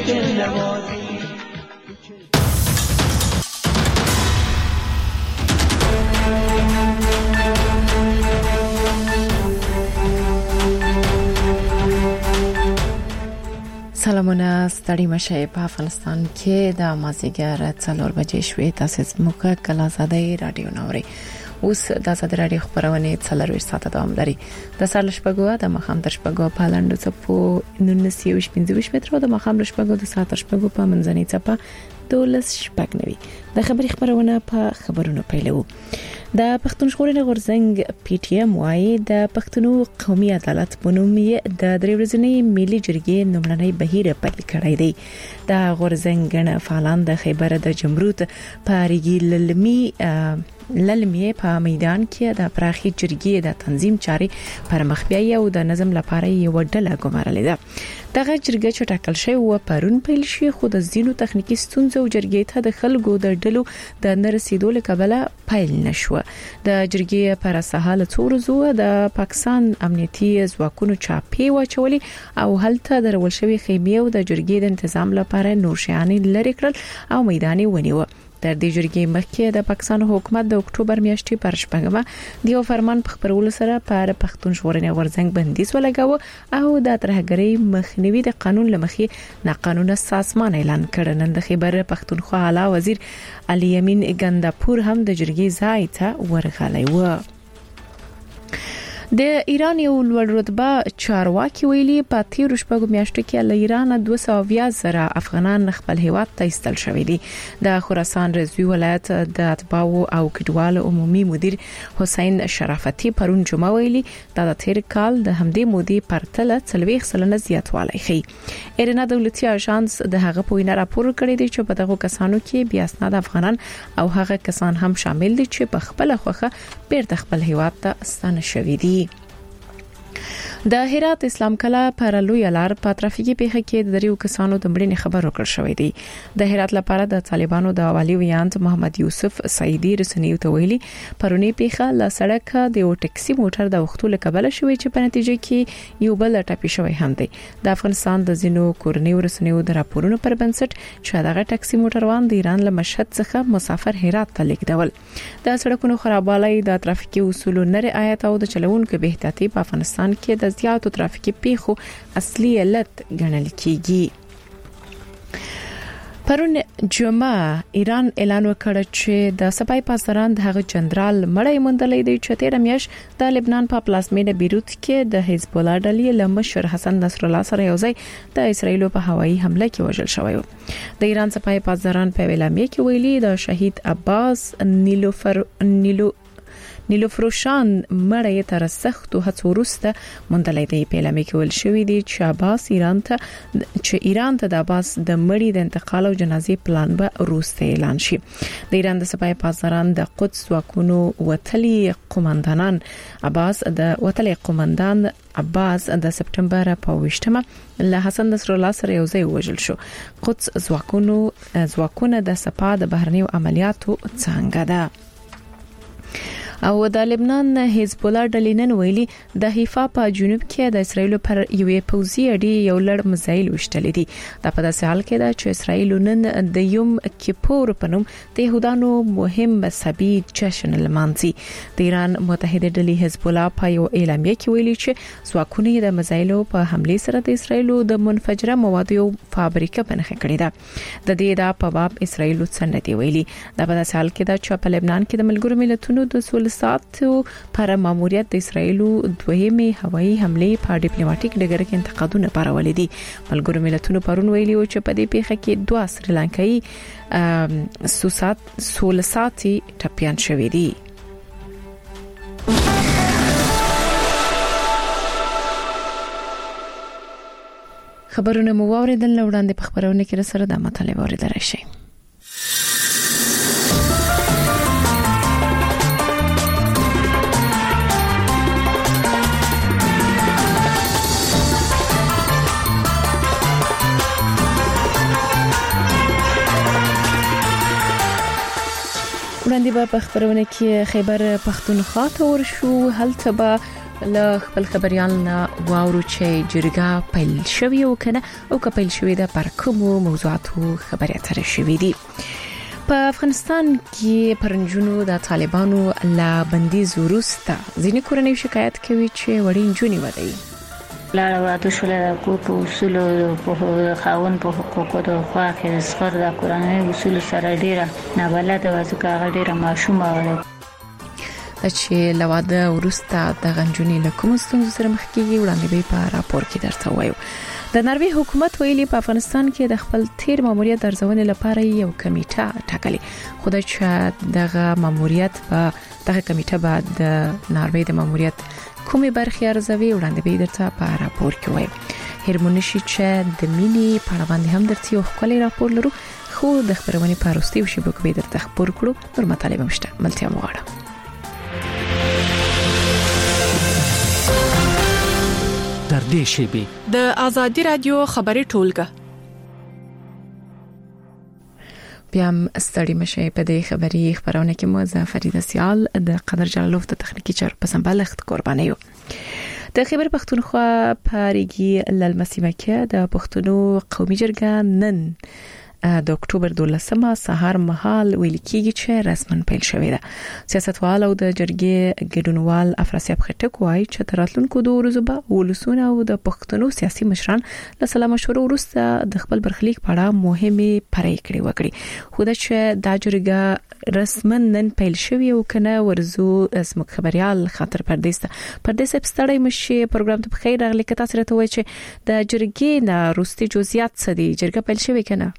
دل نوازی. سلامونه ستړي مشه په افغانستان کې د مازیګر 4 بجې شوې تاسو زموږه کلا زاده رادیو نوري اوس د زاده رادیو خبرونه 4 ساعته دوام لري د سال شپږو د مخام در شپږو په لاندو چپو 1915 متر د مخام شپږو د ساعت شپږو په منځنۍ چپه 12 شپږ نوي د خبري خبرونه په خبرونو پیلو د پښتون ژغورنې غورځنګ پی ټی ایم وايي د پښتنو قومي عدالت بنومي د درېورځنی ملي جرګې نومړنۍ بهیر پیل کړی دی د غورځنګ غن فعالان د خیبر د جمرود پاریګي للمی په میدان کې د پراخي جرګې د تنظیم چاري پر مخ بیاي او د نظم لپاره یو ډله ګمارلې ده دغه جرګه چې ټاکل شوی و پرون پیل شي خو د زینو تخنیکی ستونزو جرګې ته د خلکو د ډلو د نرسیدو لکبله پیل نشو د جرګې پر سهال څورزو د پاکستان امنیتي ځواکونو چاپی واچولي او هلته درول شوی خیمه او د جرګې د تنظیم لپاره نور شیان لري کړل او میداني ونیو تر دې جرګې مخکې د پاکستان حکومت د اکتوبر میاشتې پر شپږمه دیو فرمان په خبرولو سره پر پښتون ژغورنې غورځنګ بندیز ولګاوه او د ترهګرۍ مخنیوي د قانون لمخې ناقانونه سازمان اعلان کړ نن د خیبر پښتونخوا اعلی وزیر علي یمین ګنداپور هم د جرګې ځای ته ورغلی و د ایران یو لوړ رتبه چارواکي ویلي په تیر شپږو میاشتو کې له ایران 200,000 افغانان خپل هیواد ته ایستل شوی دي د خراسان رضوی ولایت د اتباع او کډوال عمومي مدیر حسین شرافتی پرون جمعه ویلي د تیر کال د همدې مودي پرتله 40% زیاتوالی ښیي ایرنا دولتي اژانس د هغه په وینا راپور کړی دی چې په دغه کسانو کې بیا اسناد افغانان او هغه کسان هم شامل دي چې په خپل خوخه بیرته خپل هیواد ته ستانه شوی دي د هرات اسلام کلا پر لوی لار په ترافیکي پیښه کې د دریو کسانو د مړینې خبر ورکړ شوې دی د هرات لپاره د طالبانو د والی ویانت محمد یوسف سعیدی رسنیو ته ویلي پرونی پیښه ل سړک د یو ټکسي موټر د وختو قبل شوې چې په نتیجه کې یو بل ټاپي شوی هم دی د افغانستان د زینو کورنیو رسنیو د راپورونو پر بنسټ چې دغه ټکسي موټروان د ایران له مشهد څخه مسافر هرات ته لیږدول د سړکونو خرابوالی د ترافیکي اصولو نه رعایت او د چلوونکو بې احتیاطي په افغانستان کې د زیاتو ترافیکي پیښو اصلي علت ګڼل کیږي پرون جمعه ایران اعلان وکړ چې د سپای پاسداران د هغه جنرال مړی مندلې دی چې تیر میاشت د لبنان په پلازمینه بیروت کې د حزب الله ډلې له مشر حسن نصر الله سره یوځای د اسرایل په هوایي حمله کې وژل شوی و د ایران سپای پاسداران په اعلامیه کې ویلي د شهید عباس نیلوفروشان مړی تر سختو هڅو وروسته مندلې دی په اعلامیه کې ویل شوی دی چې ایران ته د عباس د مړی د انتقال او جنازې پلان به وروسته اعلان شي د ایران د سپای پاسداران د قدس واکونو وتلی قومندان عباس د سپټمبر په 28مه له حسن نصر الله سره یوځای وژل شو قدس ځواکونه د سپا د بهرنیو عملیاتو څنګه ده او د لبنان حزب الله ډلې نن ویلي د حیفا په جنوب کې د اسرایل پر یوې پوځي اډې یو لړ مزایل وشتل دي د په داسې حال کې چې اسرایل نن د یوم کیپور په نوم د يهودانو مهم مذهبي جشن لمانځي د ایران متحده ډلې حزب الله په یو اعلامیه کې ویلي چې ځواکونه د مزایلو په حمله سره د اسرایل د منفجره موادو فابریکه بنخ کړې ده د دې د په باب اسرایل څنګه دی ویلي د په داسې حال کې چې په لبنان کې د ملګرو ملتونو د ساتو پر ماموریت د اسرایل دویمه هوایي حمله په ډیپلوماټیک ډګر کې انتقادونه پارولې دي ملګرو ملتونو پرون ویلي و چې په دې پیښه کې 2 سریلانکایي سولساتي ټپيان شوې دي خبرونه مو واوریدل وړاندې په خبرونه کې سره د مطالعه اوریدل شي وړاندې به په خبرونه کې خیبر پښتونخوا ته ورشو هلته به له خپل خبريال نه واورو چې جرګه پیل شوی او کنه او که پیل شوی ده پر کومو موضوعاتو خبري اترې شوې دي. په افغانستان کې پرنجونو د طالبانو لا بندیز وروسته ځینې کورنۍ شکایت کوي چې وړین جونې ودی لاړه واده شول کو په اصول په خاون په حقوقو د خوا کې سفر د کورنۍ اصول سره ډیره نابلده وځکه ډیره ماشومه وله چې لواده ورسته د غنجونی له کوم ستونزو سره مخ کیږي وړاندې به په راپور کې درته وایو. د ناروې حکومت ویلي په افغانستان کې د خپل تیر ماموریت درځونې لپاره یو کمیټه ټاکلې خو دا چې دغه ماموریت په دغه کمیټه بعد د ناروې د ماموریت کومې برخې ارزوي وړاندې به درته په راپور کې وایو. هرمونشي چې د مینی په اړه باندې هم درته یو خپل راپور لرو خو د خبرونه په وروستي شبکو به درته خبر کړو نور مطالب مشته ملتیا مغواړم. در دې شیبه د ازادي رادیو خبري ټولګه بیا ستړي مشه په دې خبري خبرونه کې مو زفریده سیال د قدر جلالوف د تخنیکی چر په سمبالښت قرباني یو. د خبر پښتونخوا پاریږي للمسیمه کې د پښتونو قومي جرګه نن د اکتوبر 12 سهار مهال ویل کېږي چې رسمن پیل شوې ده. سیاستوال او د جرګې ګډونوال افراسیاب خټک وایي چې تراتلونکو دوه ورځې به ولسونه او د پښتنو سیاسي مشران له سلام مشورو وروسته د خپل برخلیک په اړه مهمه پریکړې وکړي. خو دا چې د جرګه رسمن نن پیل شوې او کنه ورزو اسمه خبريال خاطر پردیسه ستړی مشي پروګرام ته بخیر راغلی که تاسو راته وایي چې د جرګې نه روستي جزئیات څه دي جرګه پیل شوې کنه.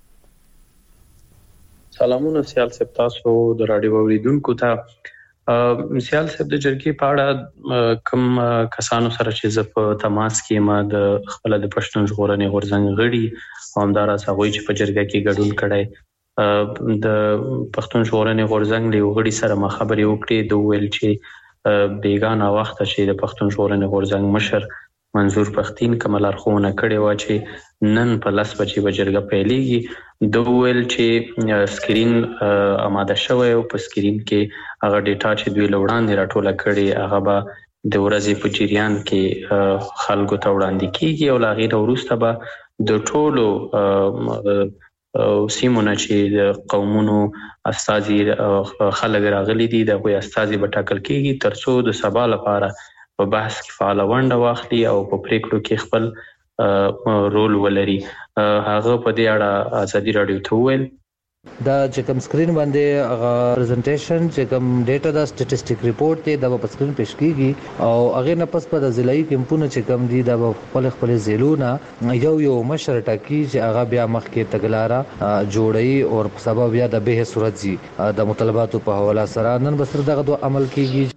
سلامونه سیال صاحب تاسو د رادیو اوریدونکو ته سیال صاحب د جرګې په اړه کوم کسانو سره چې ز په تماس کې ما د خپل د پښتون ژغورنې غورځنګ غړي همدارا هغه چې په جرګه کې ګډون کړي د پښتون ژغورنې غورځنګ له غړي سره ما خبرې وکړې دوه ویل چې بیگانه وخت چې د پښتون ژغورنې غورځنګ مشر منظور پښتين کملارخونه کړي و چې نن په لاس بچي بجرګه پیلېږي دوه ویل چې سکرین آماده شوی او په سکرین کې هغه ډیټا چې دوی لوړاندې راټوله کړي هغه به د ورځې په جریان کې خلکو ته وړاندې کیږي او لا غیر وروسته به د ټولو سیمونه چې د قومونو استازي خلک راغلي دي د غوي استازي به ټاکل کیږي ترڅو د سبا لپاره په بحث کې فعال ونډه واخلي او په پریکړو کې خپل رول ولري. هغه په دې اړه ازادي رادیو ته ویل دا چې کوم سکرین باندې هغه پریزنټیشن چې کوم ډیټا دا سټټیسټیک ریپورت دی دا په سکرین پېښ کیږي او هغه نه پس په ضلعي کمپونه چې کوم دي دا خپل ضلعونه یو مشر ټاکی چې هغه بیا مخ کې تګلارا جوړي او په سبب بیا د به صورت زی د مطالباتو په حواله سره نن بسر دغه دوه عمل کیږي.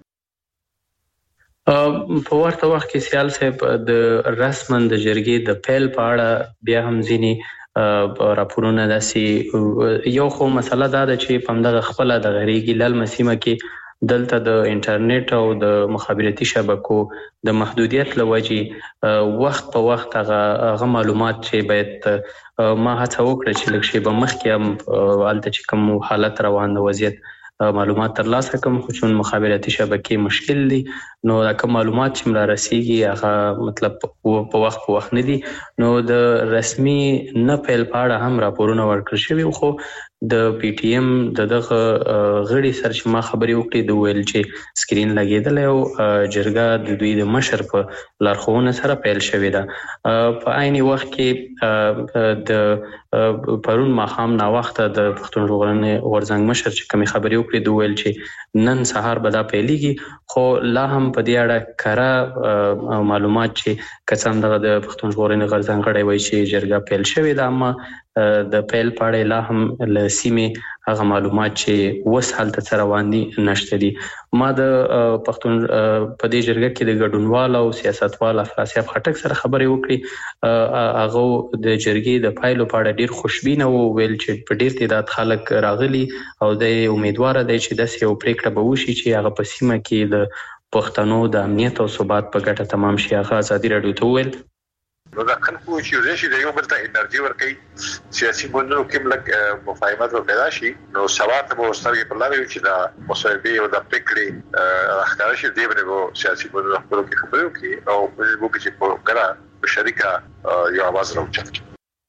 په ورته وخت کې سیال صاحب د رسمن د جرګې د پیل په اړه بیا هم ځینی راپورونه داسي یو خو مسله دا ده چې په دغه خپل د غریګي لال مسیمه کې دلته د انټرنیټ او د مخابراتي شبکو د محدودیت لوجې وخت په وخت هغه معلومات چې باید ما هڅه وکړه چې لکه شی به مخکې هم الته چې کوم حالت روان وضعیت معلومات ترلاسه کوم خو چون مخابراتي شبکې مشکل دي نو دا کوم معلومات چې ملا رسیږي هغه مطلب په وخت نه دي نو د رسمي نه پیل پاړه هم راپورونه ورکړل شوی خو د پی ټی ایم دغه غړي سره چې ما خبرې وکړې د ویل چې سکرین لګیدل او جرګه د دوی د مشر په لارښوونه سره پیل شوې ده. په عین وخت کې د پرون ماښام نا وخت د پښتون ژغورنې غورځنګ مشر چې کومې خبرې وکړې د ویل چې نن سهار به دا پیلېږي خو لا هم په دې اړه کره معلومات چې کسان دغه د پښتون ژغورنې غورځنګ غړي وایي چې جرګه پیل شوې ده اما د پیل پاړې لا هم له سیمې هغه معلومات چې وس حالت سره روان دي نشته دي. ما د پښتون په دې جرګه کې د ګډونوال او سیاستوال افراسیاب خټک سره خبرې وکړي هغه د جرګې د پایلو په اړه ډیر خوشبینه وو ویل چې په ډیر تعداد خلک راغلي او د امیدوار دی چې د یو پریکړه به وشي چې هغه په سیمه کې د پښتنو د امنیت او ثبات په ګټه تمام شي. هغه ازادي رادیو ته ویل نو دا خلکو چې ورشي د یو بل ته انرژي ورکړي سیاسي ګوندونو کې لږ مفاهمت پیدا شي نو سواد به ورسره په لاري چې دا مصاحبه او د فکرې اخکار شي دی به سیاسي ګوندونو خپل کې خبرو کې او په دې کې چې په ګرا شریکه یو आवाज راوچت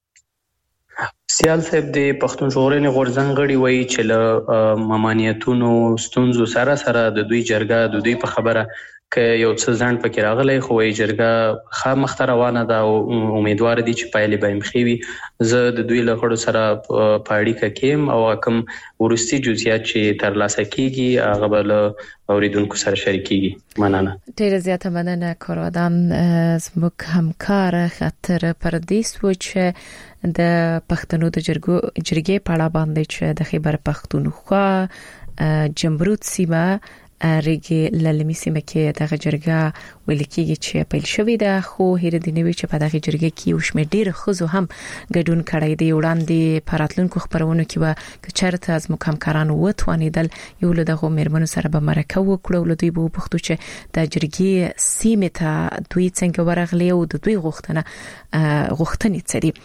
سیال صاحب د پښتون ژغورنې غورځنګ غړي وایي چې له ممانعتونو ستونزو سره د دوی جرګه د دوی په خبره که یو څه ځان پکې راغلی خو یې جرګه خامخته روانه ده او امیدوار دي چې پایلې به مخې وي زه د دوی له غړو سره په اړیکه کې یم او کوم وروستي جزئیات چې ترلاسه کیږي هغه به له اوریدونکو سره شریکېږي. مننه. ډېره زیاته مننه کارآدم. زموږ همکار خاطر پردیس و چې د پښتنو د جرګې په اړه باندې چې د خیبر پښتونخوا جمرود سیمه ریګي للمي سیمه کې د جرګه ویل کېږي چې پیل شوې ده خو هیر دي نوي چې په دغه جرګه کې یو شمېر ډېر خزو هم ګډون کړی دی. وړاندې پراتلونکو خبرونو کې و چرته از مکمکاران وټوانیدل یو له دغه مېرمنو سره به مرکه وکړو له دوی به پښتو چې د جرګې سیمه ته دوی څنګه ورغلي او د دوی غوښتنې څه دي.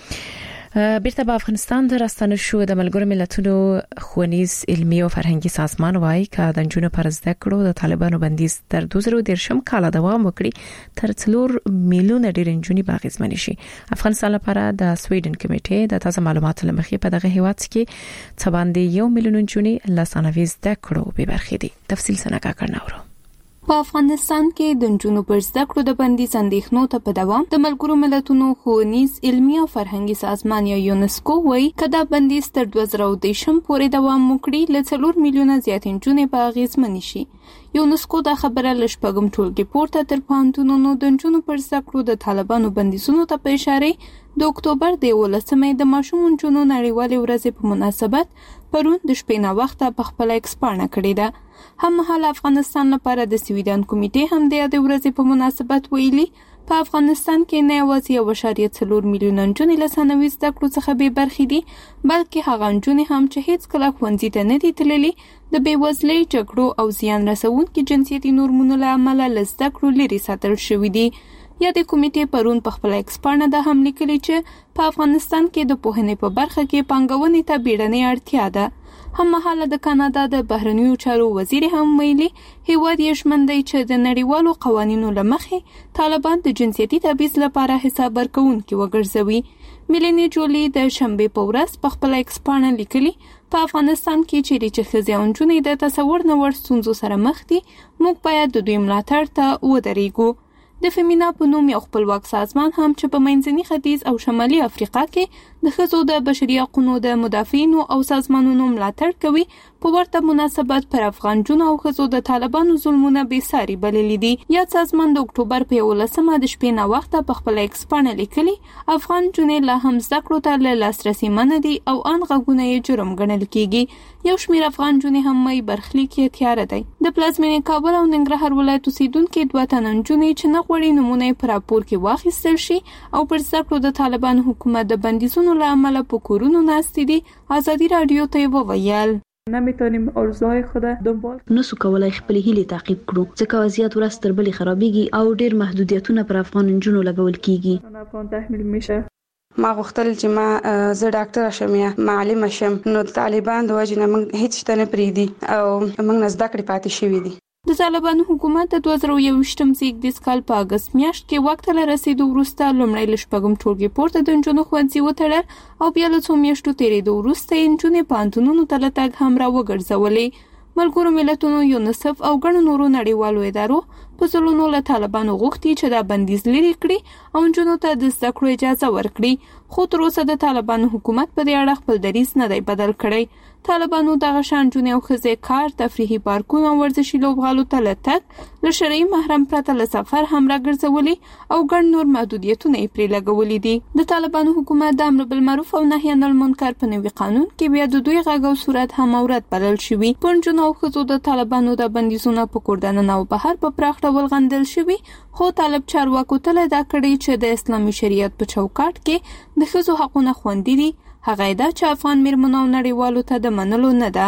بیرته به افغانستان ته راستنه شو. د ملګرو ملتونو ښوونیز علمي او فرهنګي سازمان وايي چې د نجونو پر زده کړو د طالبانو بندیز تر 2013 کال دوام وکړي تر 4 میلیون ډېر نجونې باغزمن شي. افغانستان لپاره د سویډن کمیټې د تازه معلوماتو لمخې په دغه هیواد کې څه باندې 1 میلیون نجونې له ثانوي زده کړو به برخې دي. تفصیل څنګه کړناورو. په افغانستان کې د نجونو پر زده کړو د بندیز اندېښنو ته په دوام د ملګرو ملتونو ښوونیز علمي او فرهنګي سازمان یا یونسکو وايي چې دا بندیز تر 2013 پورې دوام وکړي ل 4 میلیونه زیات نجونې په اغیزمن شي. یونسکو دا خبره ل شپږم ټولګي پورته تر پوهنتونونو د نجونو پر زده کړو د طالبانو بندیزونو ته په اشاره د اکتوبر د 11مې د ماشوم نجونو نړیوالې ورځې په مناسبت پرون د شپې نه وخته په خپل ایکس پاڼه کړې ده. هم مهال افغانستان لپاره د سویډن کمیټې هم د ورځې په مناسبت ویلي په افغانستان کې نه یوازې 1.4 میلیون نجونې له ثانوي زده کړو څخه بې برخې دي بلکې هغه نجونې هم چې هیڅ کله ښوونځي ته نه دي تللي د بېوزلۍ جګړو او زیان رسونکي جنسیتي نورمونو له امله له زده کړو لرې ساتل شوي دي. یا د کمیټې پرون په خپل ایکس پاڼه د هم لیکلي چې په افغانستان کې د پوهنې په برخه کې پانګونې ته بیړنۍ اړتیا ده. هم مهاله د کاناډا د بهرنیو چارو وزیر هم ویلي هیواد یې ژمن دی چې د نړیوالو قوانینو له مخې طالبان د جنسیتي تبعیض لپاره حساب ورکوونکي وګرځوي. میلینی جولی د شنبې په ورځ په خپل ایکس پاڼه لیکلي په افغانستان کې چې ښځې او نجونې د تصور نه وړ ستونزو سره مخ دي موږ باید د دوی ملاتړ ته ودرېږو. د فیمینا په نوم یو خپلواک سازمان هم چې په منځني ختیځ او شمالي افریقا کې د ښځو د بشري حقوقو د مدافعینو او سازمانونو ملاتړ کوي په ورته مناسبت پر افغان جنو او ښځو د طالبانو ظلمونه بې ساري بللي دي. یا سازمان د اکتوبر په 11مه د شپې نه وخته په خپل ایکس پاڼه لیکلي افغان جنې له هم زده کړو ته له لاسرسي منع دي او ان غږونه یې جرم ګڼل کیږي. یو شمېر افغان جنې هم مې برخلیک یې تیار دی. د پلازمینې کابل او ننګرهار ولایت اوسیدونکو 2 تنه نجونې چې نه غوړي نمونه پر راپور کې واخیستل شي او پر زده کړو د طالبان حکومت د بندیزونو له امله په کورونو ناستې دي. آزادی رادیو ته وویل نمیتونیم آرزوهای خود دنبال نسو کولای خپل هیلې تعقیب کړو ځکه وضعیت ورځ تر بلې خرابېږي او ډېر محدودیتونه پر افغان نجونو لګول کیږي. افغان تحمیل میشه. ما غوښتل چې ما زه ډاکټر شم یا معلم شم نو طالبان د وجه نه موږ هیڅ شته نه پریدي او موږ نه زده کړې پاتې شوې دي. د طالبانو حکومت د 2021م زیږدیز کال په اگست میاشت کې وخت له رسیدو وروسته لومړی له شپږم ټولګي پورته د نجونو ښوونځي وتړل او بیا له څو میاشتو تېرېدو وروسته یې نجونې پوهنتونونو ته له تګ هم راوګرځولې. ملګرو ملتونو یونیسف او ګڼو نورو نړیوالو ادارو په ځلونو له طالبانو غوښتي چې دا بندیز لرې کړي او نجونو ته د زده کړو اجازه ورکړي خو تر اوسه د طالبانو حکومت په دې اړه خپل دریځ نه دی بدل کړی. طالبانو دغه شان نجونې او ښځې کار تفریحي پارکونه او ورزشي لوبغالو ته له تګ له شرعي محرم پرته له سفر هم راګرځولي او ګڼ نور محدودیتونه یې پرې لګولي دي. د طالبانو حکومت د امر بالمعروف او نهي عن المنکر په نوي قانون کې بیا د دوی غږ او صورت هم اورد بلل شوي. په نجونو او ښځو د طالبانو د بندیزونو په کور دننه او بهر په پراخ ډول غندل شوي خو طالب چارواکو تل دا کړی چې د اسلامي شریعت په چوکاټ کې د ښځو حقونه خوندي دي. هغه دا چې افغان میرمنو او نړیوالو ته د منلو نه ده.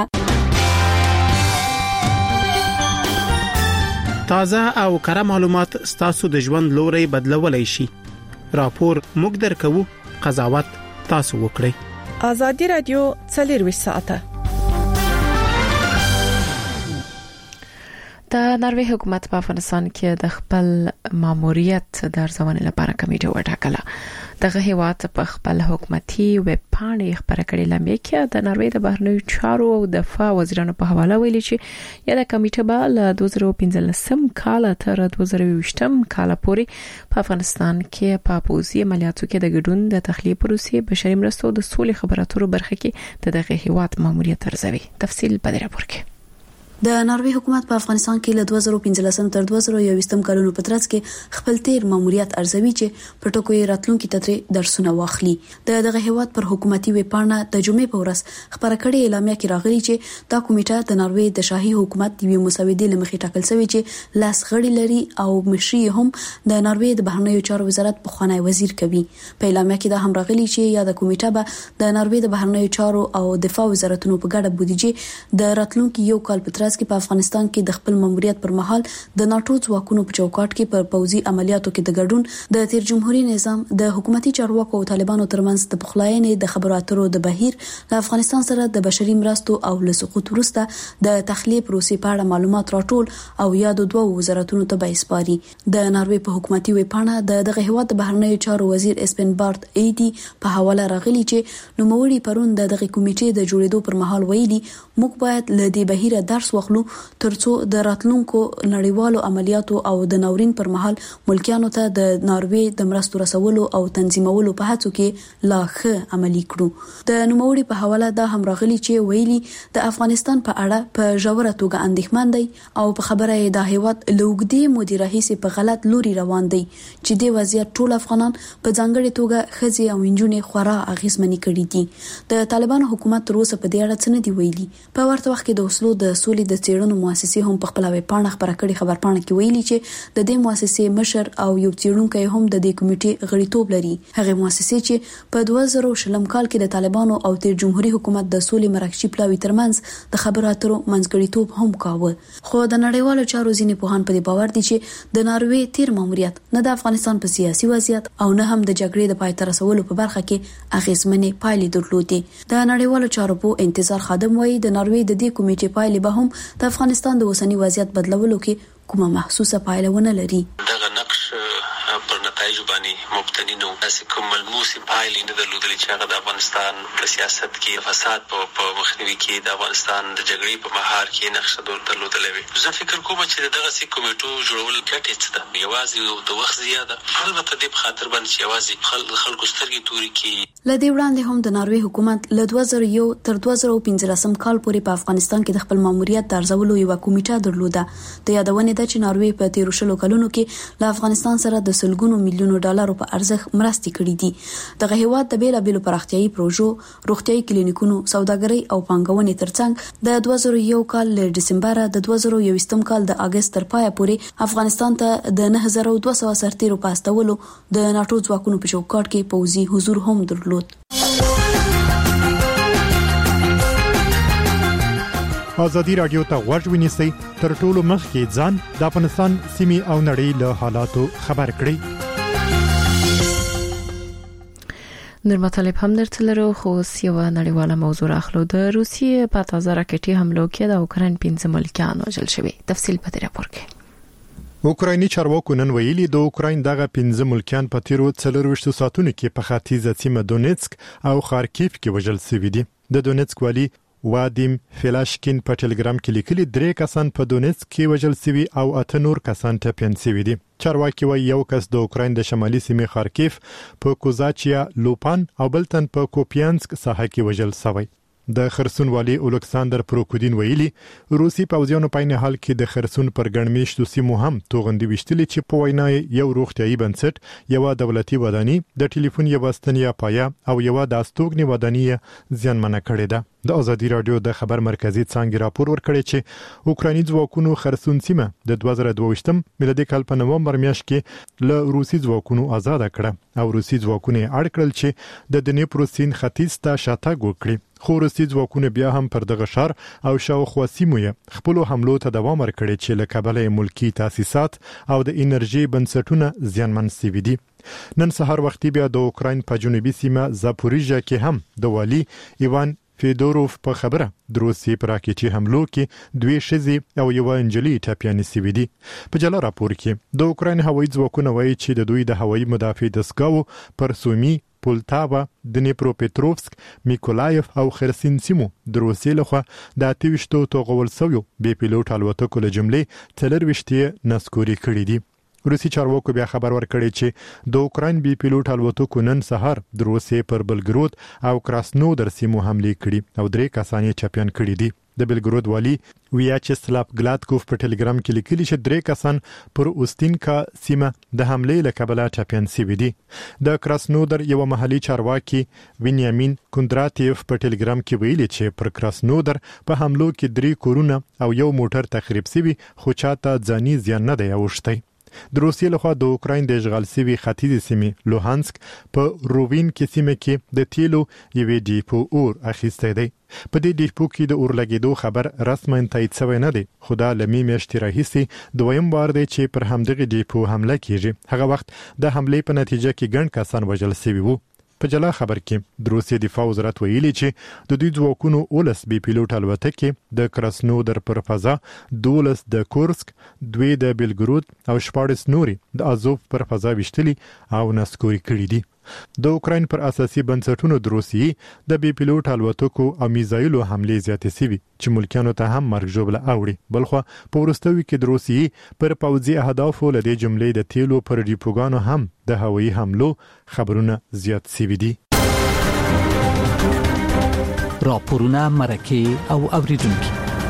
تازه او کره معلومات ستاسو د ژوند لوري بدلولای شي. راپور موږ درکو، قضاوت تاسو وکړئ. آزادی رادیو 24 ساعته. د ناروې حکومت په افغانستان کې د خپل ماموریت د ارزونې لپاره کمیټه وټاکله. دغه هیواد په خپل حکومتي ویب پاڼې خبره کړې لمې کې د ناروې د بهرنیو چارو او دفاع وزیرانو په حواله ویلي چې یا د کمیټه به له 2015 کال تر 2020 کال پورې په افغانستان کې په پوزي عملیاتو کې د ګډون د تخلیه پروسې بشري مرستو د سولې خبراتو برخه کې دغه هیواد ماموریت ارزوي. تفصیل په دې راپور کې. د ناروې حکومت په افغانستان کې له 2015 تر 2020 کلونو په ترڅ کې خپل تیر ماموریت ارزوي چې په ټکو یې راتلونکي تدریس درسونه واخلي. دغه هیواد پر حکومتي ویبپاڼه د جمعې په ورځ خبره کړې اعلامیه کې راغلي چې دا کمیټه د ناروې د شاهي حکومت د مسودې لمخې ټاکل شوی چې لاس غړي لري او مشري هم د ناروې د بهرنیو چارو وزارت په خوانی وزیر کوي. په اعلامیه کې دا هم راغلي چې یا د کمیټه به د ناروې د بهرنیو چارو او دفاع وزارتونو په ګډه بودیجه د راتلونکي یو کال په ترڅ کې په افغانستان کې د خپل ماموریت پر مهال د ناتو ځواکونو په چوکاټ کې پر پوزي عملیاتو کې د ګډون د تیر جمهوریت نظام د حکومتي چارواکو او طالبانو ترمنځ د پخلاینې د خبرو اترو د بهیر د افغانستان سره د بشري مرستو او له سقوط وروسته د تخلیه پروسې په اړه معلومات راټول او یادو دوه وزارتونو ته به اسپاري. د ناروې په حکومتي ویبپاڼه دغه هیواد د بهرنیو چارو وزیر اسپن بارت ایدي په حواله راغلي چې نوموړي پرون دغه کمیټې د جوړېدو پر مهال ویلي موږ باید له دې بهیره درس واخلو ترڅو د راتلونکو نړیوالو عملیاتو او د ناورین پر مهال ملکیانو ته د ناروې د مرستو رسولو او تنظیمولو په هڅو کې لا ښه عملي کړو. د نوموړي په حواله دا هم راغلي چې ویلي د افغانستان په اړه په ژوره توګه اندېښمن دی او په خبره یې د هیواد لوګدي مدیره هیڅ په غلط لوري روان دی چې د وضعیت ټول افغانان په ځانګړي توګه خزي او انجونې خورا اغیزمنې کړې دي. د طالبانو حکومت تر اوسه په دې اړه څه نه دی ویلي. په ورته وخت کې د اوسلو د سولې د څېړنو مؤسسې هم په خپل ویبپاڼه خبره کړې خبرپاڼه کې ویلي چې د دې مؤسسې مشر او یو څېړونکی هم د دې کمیټې غړیتوب لري. هغه مؤسسې چې په 2020 کال کې د طالبانو او تیر جمهوریت حکومت د سولې مرکزي پلاوي ترمنځ د خبرو اترو منځګړیتوب هم کاوه. خو د نړیوالو چارو ځینې پوهان په دې باور دي چې د ناروې تیر ماموریت نه د افغانستان په سیاسي وضعیت او نه هم د جګړې د پای ته رسولو په برخه کې اغیزمنې پایلې درلودې. د نړیوالو چارو په انتظار خادم وایي د ناروې د دې کمیټې پایلې به هم د افغانستان د اوسنی وضعیت بدلولو کې کومه محسوسه پایله ونه لري. دغه نقش پر نتایج باندې مبتنی نو داسې کوم ملموس پایلې نه درلودلې چې هغه د افغانستان په سیاست کې فساد په مخنیوي کې د افغانستان د جګړې په مهار کې نقش درلودلې وي. زه فکر کوم چې دغه سي کمیټو جوړول ګټه څه ده، یوازې د وخت زیاده البته د خاطر باندې یوازې خلکو سترګې توري کې. لدې وړاندې هم د ناروې حکومت له 2001 تر 2015 کال پورې په افغانستان کې د خپل ماموریت د ارزولو یو کمیټه درلوده. د یادونې د چې ناروې په 13 کلونو کې له افغانستان سره د سلګونو میلیونو ډالرو په ارزښت مرستې کړې دي. دغه هیواد د بیلابېلو پراختیايي پروژو، روغتيایي کلینیکونو، سوداګرۍ او پانګونې ترڅنګ د 2001 کال له دسمبر د 2020 کال د اگست تر پای پورې افغانستان ته د 9200 سرتیرو په استولو د ناتو ځواکونو په چوکاټ کې پوځي حضور هم درلود. آزادی رادیو ته غوږ ونیسئ، تر ټولو مخکې ځان د افغانستان سیمې او نړۍ له حالاتو خبر کړئ. نور مطالب هم درته لرو، خو یو نړیواله موضوع راخلو. د روسیې په تازه راکټي حملو کې د اوکراین 15 ملکیان وژل شوي. تفصیل په دې راپور کې. اوکرایني چارواکو نن ویلي د اوکراین دغه 15 ملکیان په تیرو 24 ساعتونو کې په ختیځه سیمه دونیتسک او خارکیف کې وژل شوي دي. د دونیتسک والی وادیم فلاشکین په ټلګرام کې لیکلي 3 کسان په دونیتسک کې وژل شوي او 8 نور کسان ټپيان شوي دي. چارواکي وايي یو کس د اوکراین د شمالي سیمې خارکیف په کوزاچیا لوپان او بلتن په کوپیانسک ساحه کې وژل شوی. د خرسون والی الکساندر پروکودین ویلي روسي پوځیانو په نه حال کې د خرسون پر ګڼمیشتو سیمو هم توغندي وشتلې چې په وینا یو روغتيایي بنسټ، یو دولتي وداني، د ټلیفون یو ستنیا پایا او یو د استوګنی وداني ځانمنه کړې ده. د ازادي رادیو د خبر مرکزی څنګه راپور ورکړی چې اوکراني ځواکونو خرسون سیمه د 2022 میلادي کال په نومبر میاشت کې له روسي ځواکونو آزاد کړه او روسي ځواکونه اړ کړل چې د دنیپرو سیند ختیځ ته شاتګ وکړي خو روسي ځواکونه بیا هم پر دغه ښار او شاوخوا سیمو یې خپل حملو ته دوام ورکړي چې له کابل ملکی تاسیسات او د انرژي بنسټونه زیانمن شوي دي. نن سهار وختي بیا د اوکراین په جنوبي سیمه زاپوریژا کې هم د والی ایوان فیدوروف په خبره د روسي پر راکټي حملو کې دوی شذې او یو انجلي ټاپیانې سوي دي. په جلا راپور کې د اوکراین هوایي ځواکونه وایي چې د دوی د هوایي مدافع دستګاو پر سومي پولتاوا، دنیپروپیتروفسک، میکولایف او خرسین سیمو د روسي لخوا د 28 توغول سویو بي پیلوټ الوتکو له جملې 24 نسکوري کړي دي. روسي چارواکو بیا خبر ورکړی چې د اوکراین بي پیلوټ الوتکو نن سهار د روسي پر بلګرود او کراسنودر سیمو حمله کړي او 3 کسان یې چاپیان کړي دي. د بلګرود والی ویاچسلاف ګلاتکوف په ټلګرام کې لیکلي چې 3 کسان پر اوستینکا سیمه د حمله له کبله چاپیان شوي دي. د کراسنودر یو محلي چارواکي وینیامین کوندراتیف په ټلګرام کې ویلي چې پر کراسنودر په حملو کې 3 کورونه او یو موټر تخریب شوي خو چاته ځاني زیان نه دی اوښتی. د روسیې لخوا د اوکراین د اشغال شوي ختیځې سیمې لوهانسک په رووین کې سیمه کې د تیلو یوې ډیپو اور اخیستی دی. په دې ډیپو کې د اور لګېدو خبر رسماً تایید شوی نه دی خو دا له میاشتې راهیسې دویم بار دی چې پر همدغه ډیپو حمله کیږي. هغه وخت د حملې په نتیجه کې ګڼ کسان وژل شوي وو. په جلا خبر کې د روسي دفاع وزارت ویلي چې د دوی ځواکونو 19 بي پیلوټ الوتکې د کراسنودر پر فضا، 12 د کورسک، 2 د بلګرود او 14 نوري د ازوف پر فضا وشتلي او نسکوري کړي دي. د اوکراین پر اساسي بنسټونو د روسي د بي پیلوټ الوتکو او میزایلو حمله زیاتې شوي چې ملکانو ته هم مرګ ژوبله اوړي. بلخو په وروستیو کې د روسي پر پوځي اهدافو له دې جملې د تیلو پر ډیپوګانو هم د هوایي حملو خبرونه زیات شوي دي. راپورونه مرکه او اوریدونکو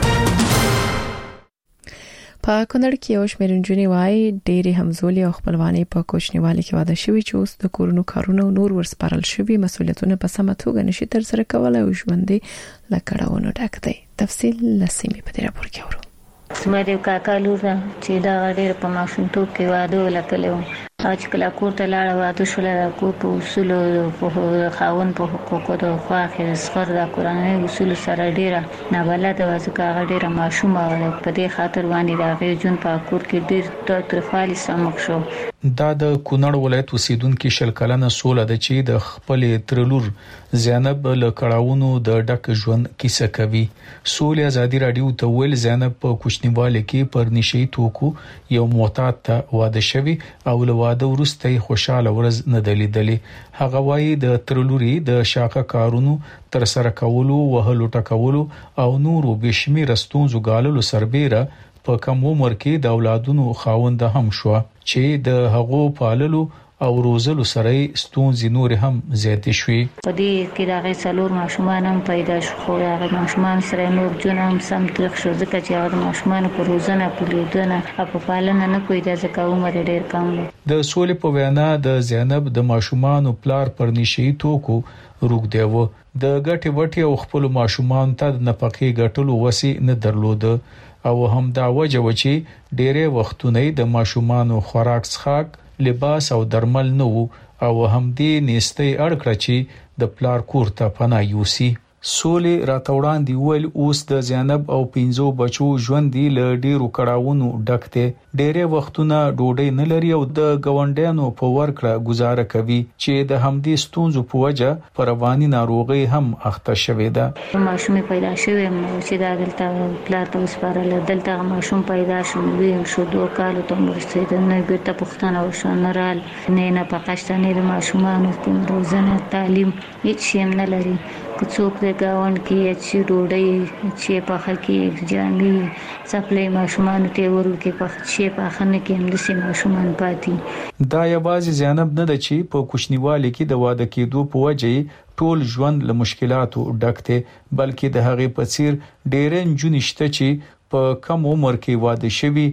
په کونړ کې یو شمېر نجونې وايي ډېری همزولي او خپلواني په کوچنیوالي کې واده شوي چې اوس د کورونو کارونه نور ورسپارل شوي مسؤلیتونه په سمه توګه نشي تر سره کولای او ژوندې لکړاونو ډک دی. تفصیل لسیمه په دې راپور کې اورو. سمه دې کاکا لور چې دا ډېر په ماشومتوب کې واده ولکلو چې کله کور ته لاړ واده شول د کور په اصولو په خاون په حقوقو د خوا کې سخر د قرآني اصول سره ډیره نابلده وځکه هغه ډیره ماشومه وه. په دې خاطر باندې د هغې جون په کور کې ډېر تاوتریخوالي سمک شو. دا د کونړ ولایت اوسیدونکو شل کلنه سوله ده چې د خپل ترلور زینب له کړهونو د ډک ژوند کیسه کوي. سولې ازادي رادیو ته ویل زینب په کوچنیواله کې پر نشي توکو یو معتاد ته واده شوی او له واده وروسته خوشاله ورځ نه دلیدلې. هغه وایي د ترلوري د شاقه کارونو تر سره کولو وهلو ټکولو او نورو بشمیر ستونزو غاللو سربېره په کوم عمر کې د اولادونو خاوند هم شو چې د هغو پاللو او روزلو سره ستونزې نور هم زیاتې شوې. په دې کې د غیصلور ماشومان هم پیدا شو خو هغه ماشومان سره نور جون هم سم تلخ شو ځکه چې هغه ماشومان په روزنه په لیدنه او په پالنه نه کوي د ځکه عمر ډېر کم دی. د سولې په وینا د زینب د ماشومان پلار پر نشي توکو روغ دیو د ګټي وټي او خپل ماشومان ته د نفقې ګټلو وسی نه درلود او هم دا وجه و چې ډېرې وختونه د ماشومان خوراک څخه لباس او درمل نو او هم دې نيستي اړکړه چې د پلار کور ته پناه یوسي. سولې راتوړان دی ول اوس د زینب او 15 بچو ژوند دی ل ډیرو کړهونو ډکته. ډېرې وختونه ډوډۍ نه لري او د گاونډیانو په ورکړه گزاره کوي چې د همدې ستونزو په وجه پر رواني ناروغي هم اخته شوې ده. ماشوم پیدا شوی چې دا دلته پلار ته وسپارل دلته ماشوم پیدا شو ویم شو 2 کال ته مرسته نه ګټه پښتنه وشنرال نه پاکستاني د ماشومانو کوم روزنه تعلیم هیڅ شیم نه لري. کڅوک د گاون کې چې ډوډۍ چې په خکې جامې سپلې ماشومان ته ورکه په چې په خنه کې هم د سیمه ماشومان پاتې. دا یوازې زینب نه ده چې په کوچنیوالي کې د واده کېدو په وجه ټول ژوند له مشکلاتو ډکته بلکې د هغې په څیر ډېر جنشته چې په کم عمر کې واده شوي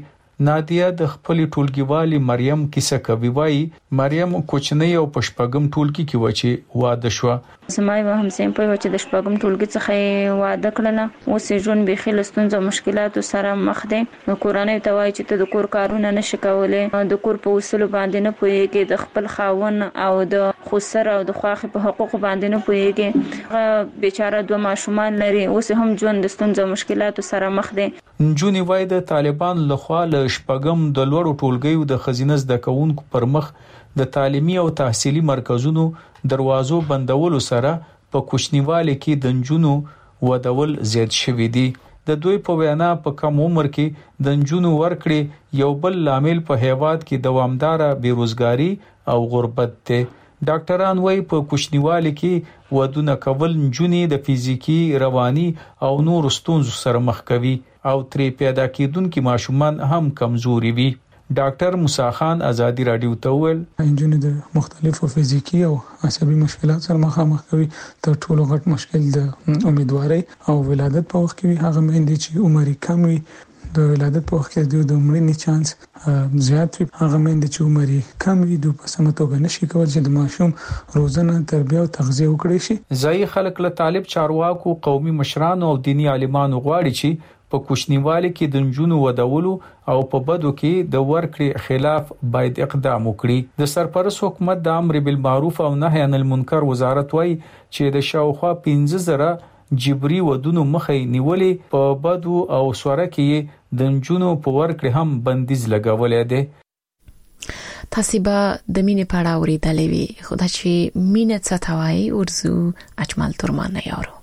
نادیه د خپل ټولګیوالي مریم کیسه کوي. وایي مریم کوچنی او پشپغم ټولګي کې وچی واده شو. سمای به هم سیم په وچه د شپغم ټولګي څخه واده کړل. اوس ژوند به خل ستونزو مشکلاتو سره مخ دي. کورانه ته وایي چې ته د کور کارونه نشې کولای، د کور په اصول باندې نه پوهیږي، د خپل خاون او د خسر او د خواخې په حقوق باندې نه پوهیږي. بیچاره دوه ماشومان لري، اوس هم ژوند د ستونزو مشکلاتو سره مخ دي. جونی وای د طالبان لخوا له شپږم د لوړو ټولګیو د خزینه زده کوونکو پر مخ د تعلیمي او تحصیلي مرکزونو دروازو بندولو سره په کوچنیوالي کې د جنونو ودول زیات شوې دي. د دوی په وینا په کم عمر کې د جنونو ورکړي یو بل لامل په هیواد کې دوامدار بیروزګاری او غربت ته. ډاکټران وایي په کوچنیوالي کې ودونه کول جنونی د فزیکی، رواني او نور ستونزو سره مخ کوي او ترې پیدا کېدونکو ماشومان هم کمزوري وي. ډاکټر موسی خان ازادي رادیو ته وویل انجونې د مختلفو فزیکی او عصبي مشکلات سره مخامخ کوي. تر ټولو غټ مشکل د امیدواري او ولادت په وخت کې هغه مېندې چې عمر کم وي، د ولادت په وخت کې د مړینې چانس زیات وي. هغه مېندې چې عمر کم وي د په سمه توګه نشي کولای چې د ماشوم روزنه، تربیه او تغذیه وکړي شي. ځای خلک له طالب چارواکو، قومي مشرانو او دینی عالمانو غواړي چې په کوچنیوالي کې د جنونو ودولو او په بدو کې د ورکړې خلاف باید اقدام وکړي. د سرپرست حکومت د امر بالمعروف او نهي عن المنکر وزارت وایي چې د شاوخوا 15,000 جبري ودونو مخې نیولې، په بدو او سوره کې د جنونو په ورکړې هم بندیز لګولې ده. تاسو به د مینې په اړه اوریدلې وي، خو دا چې مینه څه ته وایي ورزو اجمل ترمان نه یارو.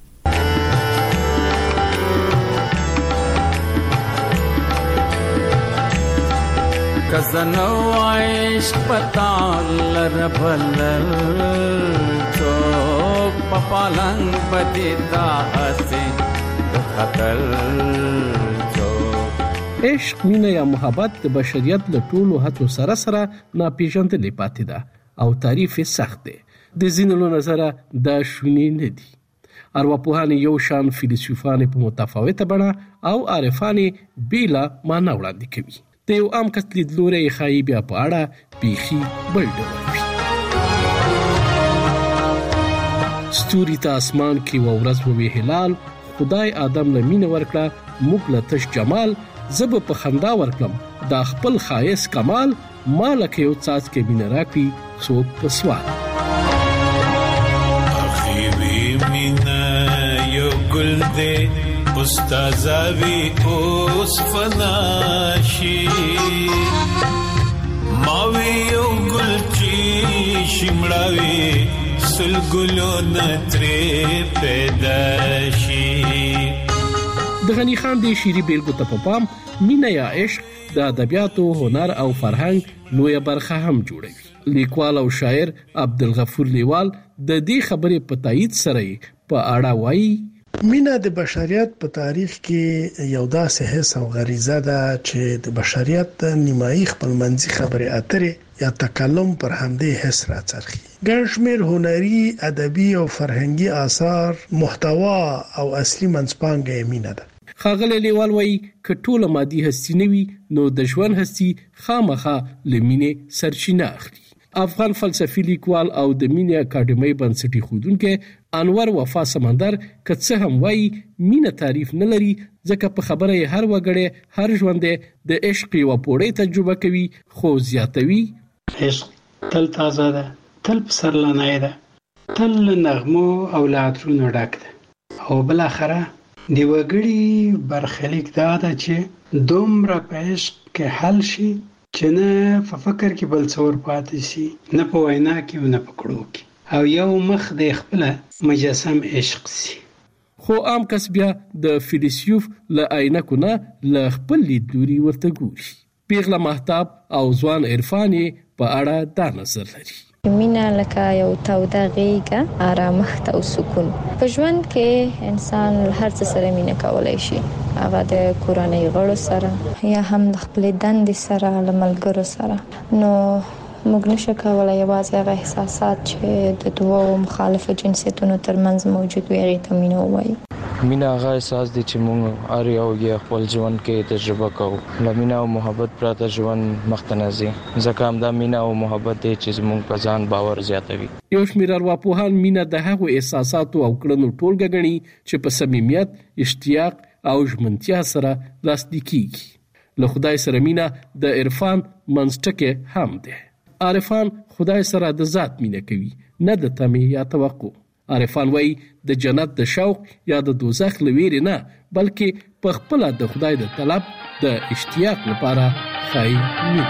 کزنو عشق پتال ربلل چوک پپالنگ بدیدا حسی خطل چوک. عشق، مینه یا محبت د بشریت له ټولو هڅو سره ناپېژندلې پاتې ده او تعریف سخت دی. د ځینو نظره دا شونی نه دي. ارواپوهان یو شان، فیلسوفان په متفاوته بڼه او عارفان بیلا معنا وړاندې کوي. د یو عام کس لیدلوری خایي بیا په اړه بیخي بل ډول وي. ستوري ته اسمان کې ورځ ووي هلال، خدای آدم له مینه ورکړه، موږ له تش جمال، زب په خندا ورکړم دا خپل خایس کمال، مالک یو څاڅ کې مینه راکړي څوک په سوال. اخی وی مینه یو ګل دې استازاوی اوس فناشی، ماوی یو گل چی شمړاوی سل ګلو نترې پیداشی. د غنی خان د شيري بیلګو ته په پام مینه یا عشق د ادبیاتو، هنر او فرهنګ لویه برخه هم جوړوي. لیکوال او شاعر عبدالغفور لیوال د دې خبرې په تایید سره په اړه وایي مینه د بشریت په تاریخ کې یو داسې حس او غریزه ده چې د بشریت نیمایي خپلمنځي خبرې اترې یا تکلم پر همدې حس راڅرخي. ګڼ شمېر هنري، ادبي او فرهنګي آثار، محتوا او اصلي منځپانګه یې مینه ده. ښاغلی لیوال وایي که ټوله مادي هستي نه وي نو د ژوند هستي خامخا له مینې سرچینه اخلي. افغان فلسفي لیکوال او د مینې اکاډمۍ بنسټي ښودونکی انور وفا سمندر که څه هم وایي مینه تعریف نه لري، ځکه په خبره یې هر وګړی، هر ژوندی د عشق یوه پوړۍ تجربه کوي، خو زیاتوي عشق تل تازه ده، تل پسرلنی ده، تل له نغمو او له عطرونو ډک ده او بالاخره د وګړي برخلیک دا ده چې دومره په عشق کې حل شي چې نه په فکر کې بل څور پاتې شي، نه په وینا کې او نه په کړو کې، او یو مخ د خپل مجسم عشق شي. خو عام کس بیا د فیلسوف له عینکو نه له خپل لیدلوري ورته ګوري. پیغله مهتاب او ځوان عرفان په اړه دا نظر لري. مینه لکه یو توده غېږه، آرامښت او سکون. په ژوند کې انسان هر څه سره مینه کولای شي، هغه د کورنۍ غړو سره یا هم د خپل دندې سره، له ملګرو سره. نو موږ نشو کولای یوازې هغه احساسات چې د دوو مخالفو جنسیتونو ترمنځ موجود وي هغې ته مینه ووایو. مینا هغه احساس دي چې موږ اړ یو یې خپل ژوند کې تجربه کوو. مینا او محبت پراته ژوند مختنازي ځکه هم دا مینا او محبت دي چې موږ په ځان باور زیاتوي. یو شمېر ارواپوهان مینا د هغو احساساتو او کړنو ټولګه ګڼي چې په صمیمیت، اشتیاق او ژمنتیا سره لاسلیک کیږي. له خدای سره مینا د عرفان منځټکی هم ده. عارفان خدای سره د ذات مینا کوي، نه د تمې یا توقع. عارفان وایي د جنت د شوق یا د دوزخ له ویرې نه، بلکې په خپله د خدای د طلب د اشتیاق لپاره ښایي مینا.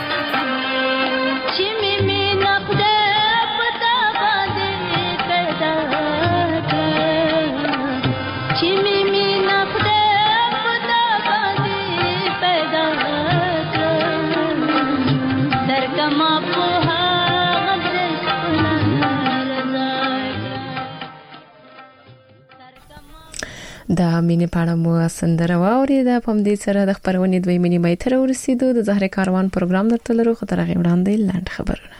د مینې په اړه مو سندره واورېده. په همدې سره د خپرونې دویمه نیمه ته ورسېدو. د زهره کاروان پروګرام درته لرو، خو تر هغې وړاندې لاندې خبرونه.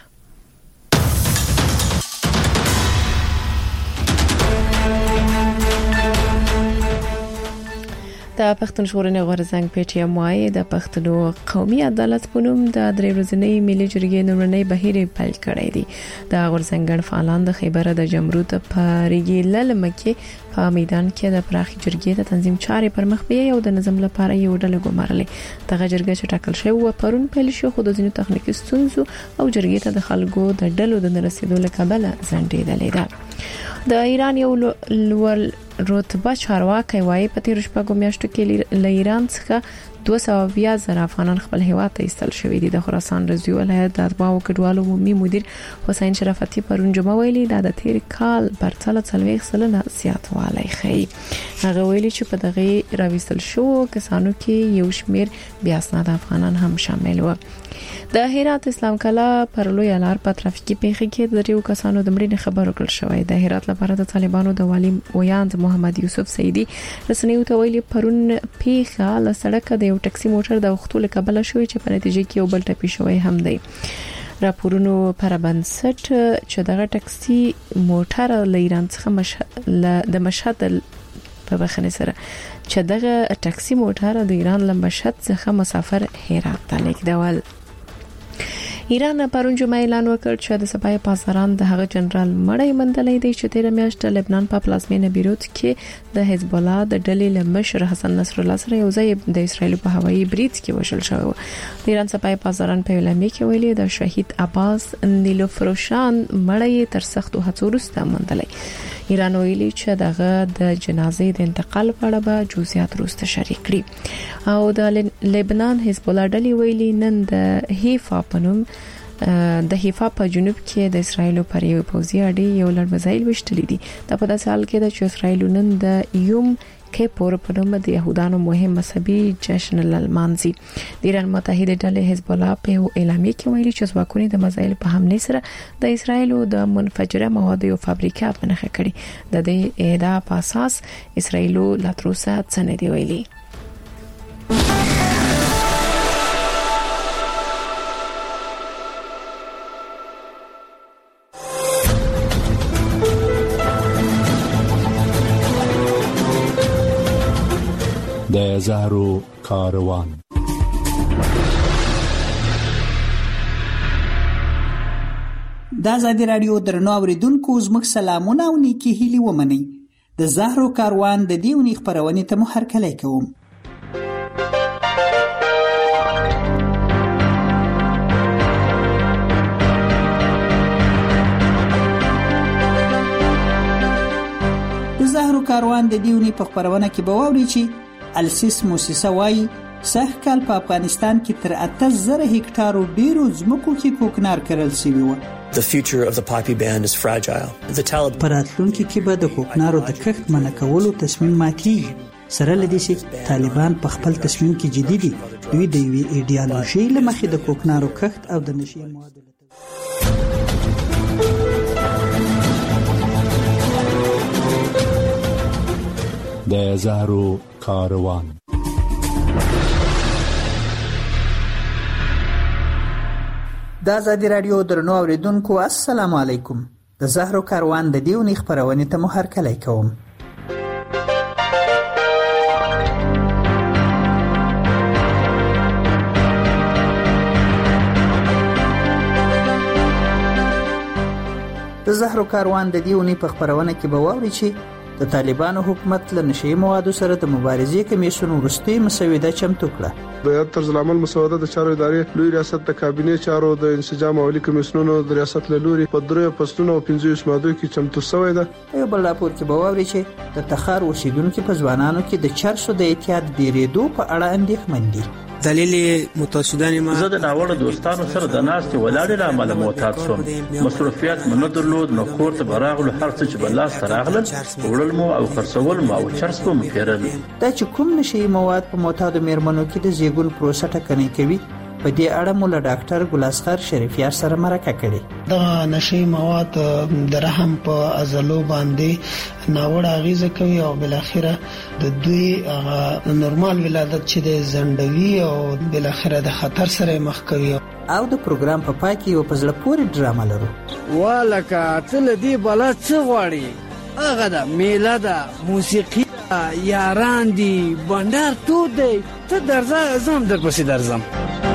د پښتون ژغورنې غورځنګ پی ټی ایم وايي د پښتنو قومي عدالت په نوم د درې ورځنۍ ملي جرګې نومړنۍ بهیر پیل کړی دی. د غورځنګ فعالان د خیبر د جمرود په ریګي للمه کې په میدان کې د پراخي جرګې د تنظیم چارې پر مخ بیاي او د نظم لپاره یو ډله ګمارلې. دغه جرګه چې ټاکل شوی و پرون پیل شو، خو د ځینو تخنیکي ستونزو او جرګې ته د خلکو د ډلو د نرسیدو له کبله ځنډېدلې ده. د ایران یو لوړ رتبه چارواکي وايي په تیر شپږو میاشتو کې له ایران څخه 220,000 افغانان خپل هیواد ته ایستل شوي دي. د خراسان رضوی ولایت د اتباعو کډوالو عمومي مدیر حسین شرافتی پرون جمعه ویلي د تیر کال پرتله 40% زیاتوالی ښیي. هغه ویلي چې په دغه راوستل شو کسانو کې یو شمیر بیا اسناد افغانان هم شامل و. د هرات اسلام کلا پر لوی لار په ترافیکي پیښه کې د ډیرو کسانو د مړینې خبر ورکړل شوی. د هرات لپاره د طالبانو د والی ویاند محمد یوسف سیدی رسنیو ته ویلي پرون پیښه له سړک د یو ټکسي موټر د وختولو کبله شوې چې په نتیجه کې یو بل ټپي شوی هم دی. راپورونو پر بنسټ چې دغه ټکسي موټر له ایران څخه د مشهد په بخنه سره چې دغه ټکسي موټر د ایران له مشهد څخه مسافر هرات ته لیږدول. ایران پرون جمعه اعلان وکړ چې د سپای پاسداران د هغه جنرال مړی مندلې دی چې تیر میاشت لبنان په پلازمینه بیروت کې د حزب الله د ډلې له مشر حسن نصر الله سره یو ځای د اسرایل په هوایي برید کې وشل شو. د ایران سپای پاسداران په اعلامیه کې ویلي د شهید عباس نیلوفروشان مړی تر سختو هڅو وروسته مندلې. ایران ویلي چې دغه د جنازې د انتقال په اړه به جزئیات وروسته شریک کړي. او د لبنان حزب الله ډلې ویلي نن د هیفا په نوم د هیفا په جنوب کې د اسرایل پر یو پوځي اډې یو لړ میزایل وشتلې دي. د په داسې حال کې د اسرایل نن د یوم کې په نوم د يهودانو مهم مذهبي جشن لمانځي. د ایران متحده ډلې حزب الله په اعلامیه کې ویلي چې ځواکونه د میزایل په حمله سره د اسرایل د منفجره موادو یو فابریکه په نښه کړې. د دې ادعا په اساس اسرایل لا تر اوسه څه نه دی ویلي. د زهرو کاروان. د آزادی رادیو درنو اوریدونکو زموږ سلامونه او نیکی هیلي ومنئ. د زهرو کاروان د دې ونې خپرونې ته مو هرکلی کوم. د زهرو کاروان د دې ونې په خپرونه کې به واورئ چې السیس موسسه وايي سږ کال په افغانستان کې تر 80,000 هکتارو ډیرو ځمکو کې کوکنار کرل شوی و. The future of the poppy band is fragile. The Taliban پراتلونکو کې به د کوکنارو د کښت منع کولو تصمیم ماتېږي. سره لدې چې طالبان په خپل تصمیم کې جدي دي. دوی د یوې ایډیالوژي له مخې د کوکنارو کښت او د نشي موادو د زهرو کاروان. د آزادی رادیو درنو اوریدونکو السلام علیکم. د زهرو کاروان د دیونی خبرونه ته مو هرکلی کوم. د زهرو کاروان د دې ونې په خبرونه کې به واوري چې د طالبانو حکومت له نشئی موادو سره د مبارزې کمیسیون وروستۍ مسوده چمتو کړه. د یاد طرز العمل مسوده د چارو ادارې لوی ریاست د کابینې چارو د انسجام او عالی کمیسیونونو د ریاست له لوري په 3 فصلونو او 15 ماده کې چمتو شوې ده. په بل راپور کې به واوري چې د تخار اوسیدونکو په ځوانانو کې د چرسو د اعتیاد ډیرېدو په اړه اندېښمن دي. دلیل متعصبانه ما زه د ناوړه دوستانو سره د ناستې ولاړې لامل معتاد شوم. مصروفیت مې نه درلود، نو کور ته براغلو هر څه چې بلاس ته راغلل وړل مو او خرڅول مو او چرس مو پیرل. دا چې کوم نشي مواد په معتاد میرمنو کې د زیږون پروسه ټکنۍ کوي، په دې اړه مو له ډاکټر ګلاسخر شریفیار سره مرکه کړې. دا نشي مواد د رحم په عضلو باندې ناوړه اغیزه کوي او بل اخره د دوی نورمال ولادت چې د زندوی او بل اخره د خطر سره مخ کوي. او د پروګرام په پای کې یو په زړه پورې ډرامه لرو. والکه څه لدی بلا څه غواړي؟ هغه د میله د موسیقي یاران دي بندر تو دی ته درځه زم در پسې درځم.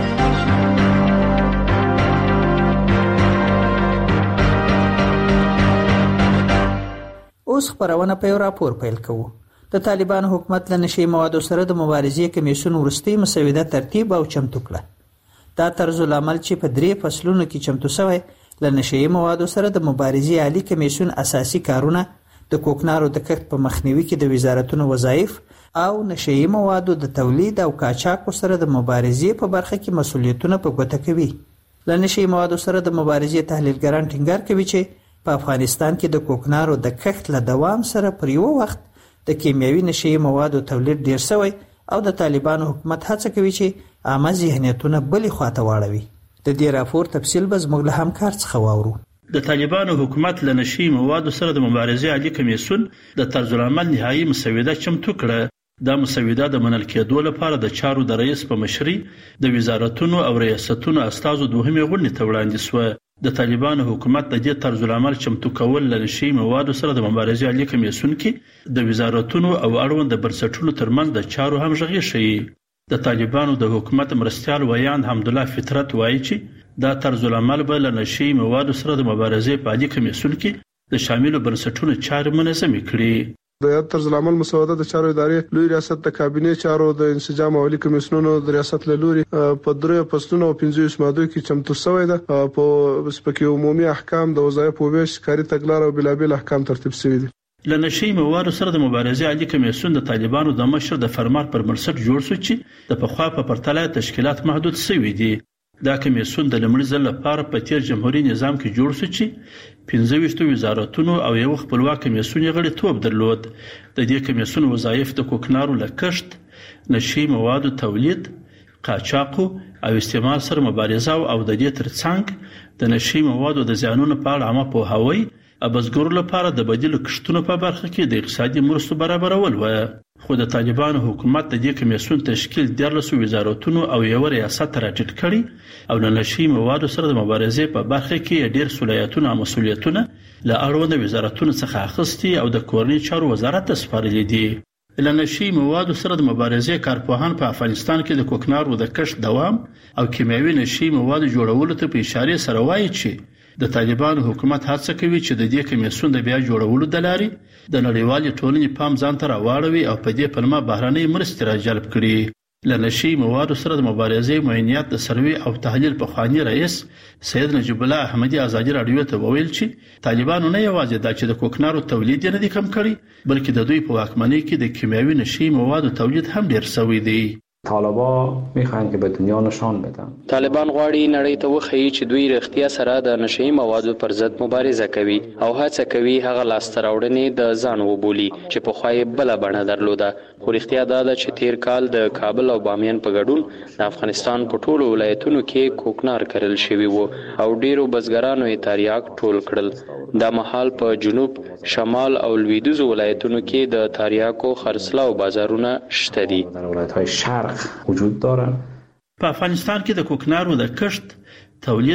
اوس خبرونه په یو راپور پیل کوو. د طالبانو حکومت له نشئی موادو سره د مبارزې کمیسیون وروستۍ مسوده ترتیب او چمتو کړه. دا طرز العمل چې په 3 فصلونو کې چمتو شوی له نشئی موادو سره د مبارزې عالی کمیسیون اساسي کارونه د کوکنارو د کښت په مخنیوي کې د وزارتونو وظایف او نشئی موادو د تولید او قاچاق سره د مبارزې په برخه کې مسؤلیتونه په ګوته کوي. له نشئی موادو سره د مبارزې تحلیلګران ټینګار کوي چې په افغانستان کې د کوکنارو د کښت له دوام سره پر یو وخت د کیمیاوي نشئی موادو تولید ډیر شوی او د طالبانو حکومت هڅه کوي چې عامه ذهنیتونه بلې خواته واړوي. د دې راپور تفصیل به زموږ له همکار څخه واورو. د طالبانو حکومت له نشئی موادو سره د مبارزې عالی کمیسیون د طرز العمل نهایی مسوده چمتو کړه. دا مسوده د منل کېدو لپاره د چارو د رئیس په مشرۍ د وزارتونو او ریاستونو استازو دوهمې غونډې ته وړاندې شوه. د طالبانو حکومت د دې طرز العمل چمتو کول له نشئی موادو سره د مبارزې عالی کمیسیون کې د وزارتونو او اړوند بنسټونو ترمنځ د چارو همغږي شي. د طالبانو د حکومت مرستيال ویان حمدالله فطرت وایي چې دا طرز العمل به له نشئی موادو سره د مبارزې په عالی کمیسیون کې د شاملو بنسټونو چارې منظمې کړي. د یاد طرز العمل مسوده د چارو ادارې لوی ریاست د کابینې چارو د انسجام او عالی کمیسیونونو د ریاست له لوري په 3 فصلونو او 15 ماده کې چمتو شوې ده. په سپکه عمومي احکام د وظایف او ویش کاری تګلار او بلابل احکام ترتیب شوي دي. له نشئی موادو سره د مبارزې عالی کمیسیون د طالبانو د مشر د فرمان پر بنسټ جوړ شو چې د پخوا په پرتله تشکیلات محدود شوي دي. دا کمیسیون د لمړي ځل لپاره په تیر جمهوریت نظام کې جوړ شو چې 15 وزارتونو او یو خپلواک کمیسیون غړیتوب درلود. د دې کمیسیون وظایف د کوکنارو له کښت، نشئی موادو تولید، قاچاق او استعمال سره مبارزه او د دې ترڅنګ د نشئی موادو د زیانونو په اړه عامه پوهاوی او بزګرو لپاره د بدیل کښتونو په برخه کې د اقتصادي مرستو برابرول و. خو د طالبانو حکومت د دې کمیسیون تشکیل 14 وزارتونو او یو ریاست راټیټ کړي او له نشئی موادو سره د مبارزې په برخه کې ډیر صلاحیتونه او مسؤلیتونه له اړوند وزارتونو څخه اخیستي او د کورنۍ چارو وزارت ته سپارلي دي. له نشئی موادو سره د مبارزې کارپوهان په افغانستان کې د کوکنارو د کښت دوام او کیمیاوي نشئی موادو جوړولو ته په اشاره سره وایي چې د طالبانو حکومت هڅه کوي چې د دې کمیسیون د بیا جوړولو د لارې د نړیوالې ټولنې پام ځان ته راواړوي او په دې پلمه بهرنۍ مرستې راجلب کړي. له نشئی موادو سره د مبارزې معاینات د سروې او تحلیل په خواني رئیس سید نجیب الله احمدی ازادي رادیو ته وویل چې طالبانو نه یوازې د چې د کوکنارو تولید نه دي کم کړي بلکې د دوی په واکمنۍ کې د کیمیاوي نشئی موادو تولید هم ډیر شوی دی. طالبان میخواهند که به دنیا نشان بدن. طالبان غواړي نړۍ ته وښيي چې دوی رښتیا سره د نشئی موادو پر ضد مبارزه کوي او هڅه کوي هغه لاسته راوړنې د ځان وبولي چې په خوای بل بڼه درلوده. خو رښتیا دا ده چې تیر کال د کابل او بامیان په ګډون د افغانستان په ټولو ولایتونو کې کوکنار کرل شوی وو او ډیرو بزګرانو یې تریاک ټول کړل. دا مهال په جنوب، شمال او لویدیځ ولایتونو کې د تریاکو خرڅلاو بازارونه شته دي. وجود داره. په افغانستان کې د کوکنارو د کښت، تولید،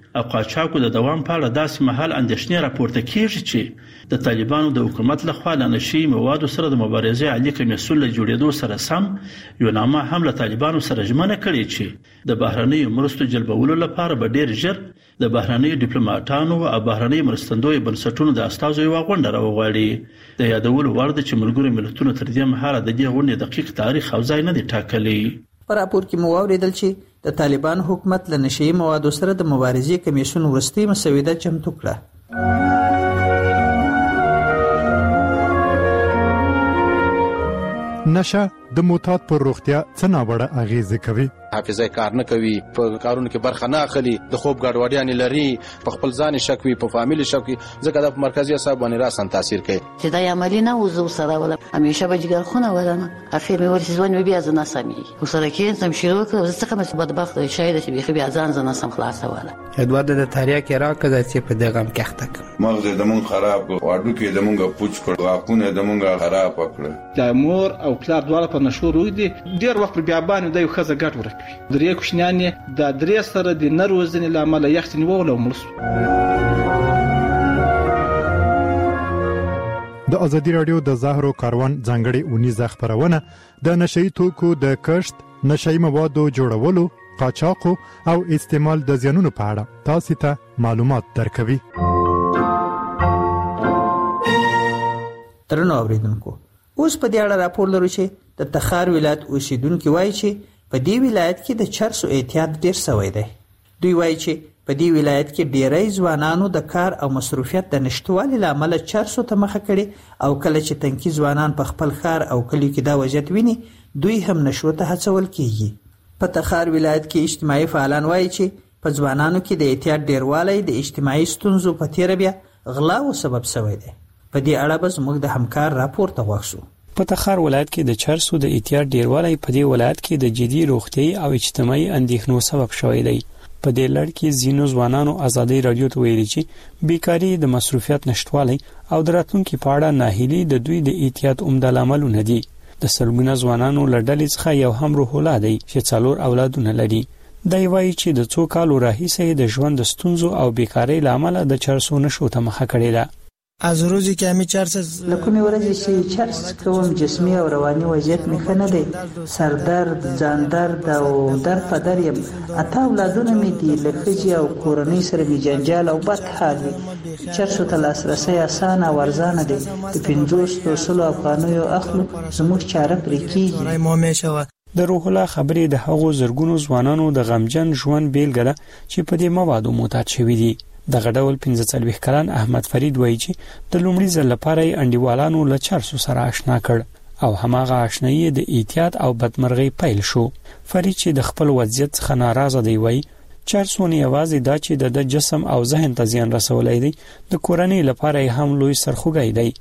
او قاچاقو د دوام په اړه داسې مهال اندېښنې راپورته کیږي چې د طالبانو د حکومت لخوا د نشي موادو سره د مبارزې عالی کمیسیون له جوړېدو سره سم یو نامه هم له طالبانو سره ژمنه کړې چې د بهرنیو مرستو جلبولو لپاره به ډیر ژر د بهرنیو ډیپلوماټانو او بهرنیو مرستندوی بنسټونو د استازو یو غونډه راوغواړي. د یادولو وړ ده چې ملګرو ملتونو تر دې مهاله د دې غونډې دقیق تاریخ او ځای نه دی ټاکلی. په راپور کې مو واوریدل چې د طالبان حکومت له نشئی موادو سره د مبارزې کمیسیون وروستۍ مسوده چمتو کړه. نشه د معتاد پر روغتیا څه ناوړه اغیزه کوي. حافظه کار نه کوي، په کارونو کې برخه نه اخلي، د خوب ګډوډیان لري، په خپل ځان شک وي، په فامیل شک وي، ځکه د مرکزی اعصاب باندې راسن تاثیر کوي. چې دا عملی نه وزو سره ولا همیشه بجګر خونه ولنه اخر مې ورسې ځوان بیا زنه سمي وسره کې سم شروع کړ ځکه مې بدبخت شاید چې بیا ځان زنه سم خلاصه ولا ادوار د تاریخ کې راکړه چې په دغه هم کېخته مغز د مون خراب واډو کې د مونږه پوچ کړ واقونه د مونږه خراب کړ. د مور او پلار دواړه په نشو روي دي ډیر وخت بیا باندې د یو خزه ګټ ورکوي. درې کوښنیان د درې سره د نروزنې لامل یختنی وله ملس. د ازادي رادیو د زهرو کاروان ځانګړي اونیزه خبرونه د نشئی توکو د کښت، نشئی موادو جوړولو، قاچاقو او استعمال د زیانونو په اړه تاسو ته معلومات درکوي. ترنو اوریدونکو اوس په دې اړه راپور لرو چې د تخار ولایت اوسیدونکو وایي چې په دې ولایت کې د چرسو احتیاط ډیر شوی دی. دوی وایي چې په دې ولایت کې ډیری ځوانانو د کار او مصروفیت د نشټوالي لامل چرسو ته مخه کړي او کله چې تنکي ځوانان په خپل ښار او کلی کې دا وضعیت ویني دوی هم نشو ته هڅول کیږي. په تخار ولایت کې اجتماعي فعالان وایي چې په ځوانانو کې د احتیاط ډیروالی د اجتماعي ستونزو په تیر بیا غلاو سبب شوی دی. په دې اړه به زموږ د همکار راپور ته وښو. په تخار ولایت کې د چرسو د احتیاط ډیروالی په دې ولایت کې د جدي روغتيایي او اجتماعي اندېښنو سبب شوی دی. په دې لړ کې ځینو ځوانانو ازادي رادیو ته ویلي چې بیکاری د مصروفیت نشټوالي او د راتلونکي په اړه ناهیلي د دوی د احتیاط عمده لاملونه دي. د سلګونه ځوانانو لړډلې څخه یو هم روح الله دی چې 4 اولادونه لري. دا وایي چې د څو کالو راهیسې د ژوند د ستونزو او بیکاری لامل د چرسو نشو ته مخه کړې ده. از روزی که همی چرس لکونی ورځې چې چرس کوم جسمي او رواني وضعیت مې ښه نه دی، سردرد، ځان درد او درد په در یم. اته اولادونه مې دي، له ښځې او کورنۍ سره مې جنجال او بد حال وي. چرسو ته لاسرسی اسانه او ارزانه دی. د 500 افغانیو اخلو زموږ چاره پرې کېږي. د روح الله خبرې د هغو زرګونو ځوانانو د غمجن ژوند بیلګه ده چې په دې موادو معتاد شوي دي. د غډول 45 کلن احمد فرید وایي چې د لومړي ځل لپاره یې انډیوالانو له چرسو سره آشنا کړ او هماغه آشنایي د احتیاط او بدمرغۍ پیل شو. فرید چې د خپل وضعیت څخه ناراضه دی وایي چرسو نه یوازې دا چې د جسم او ذهن ته زیان رسولای دی، د کورنۍ لپاره هم لوی سرخوږی دی.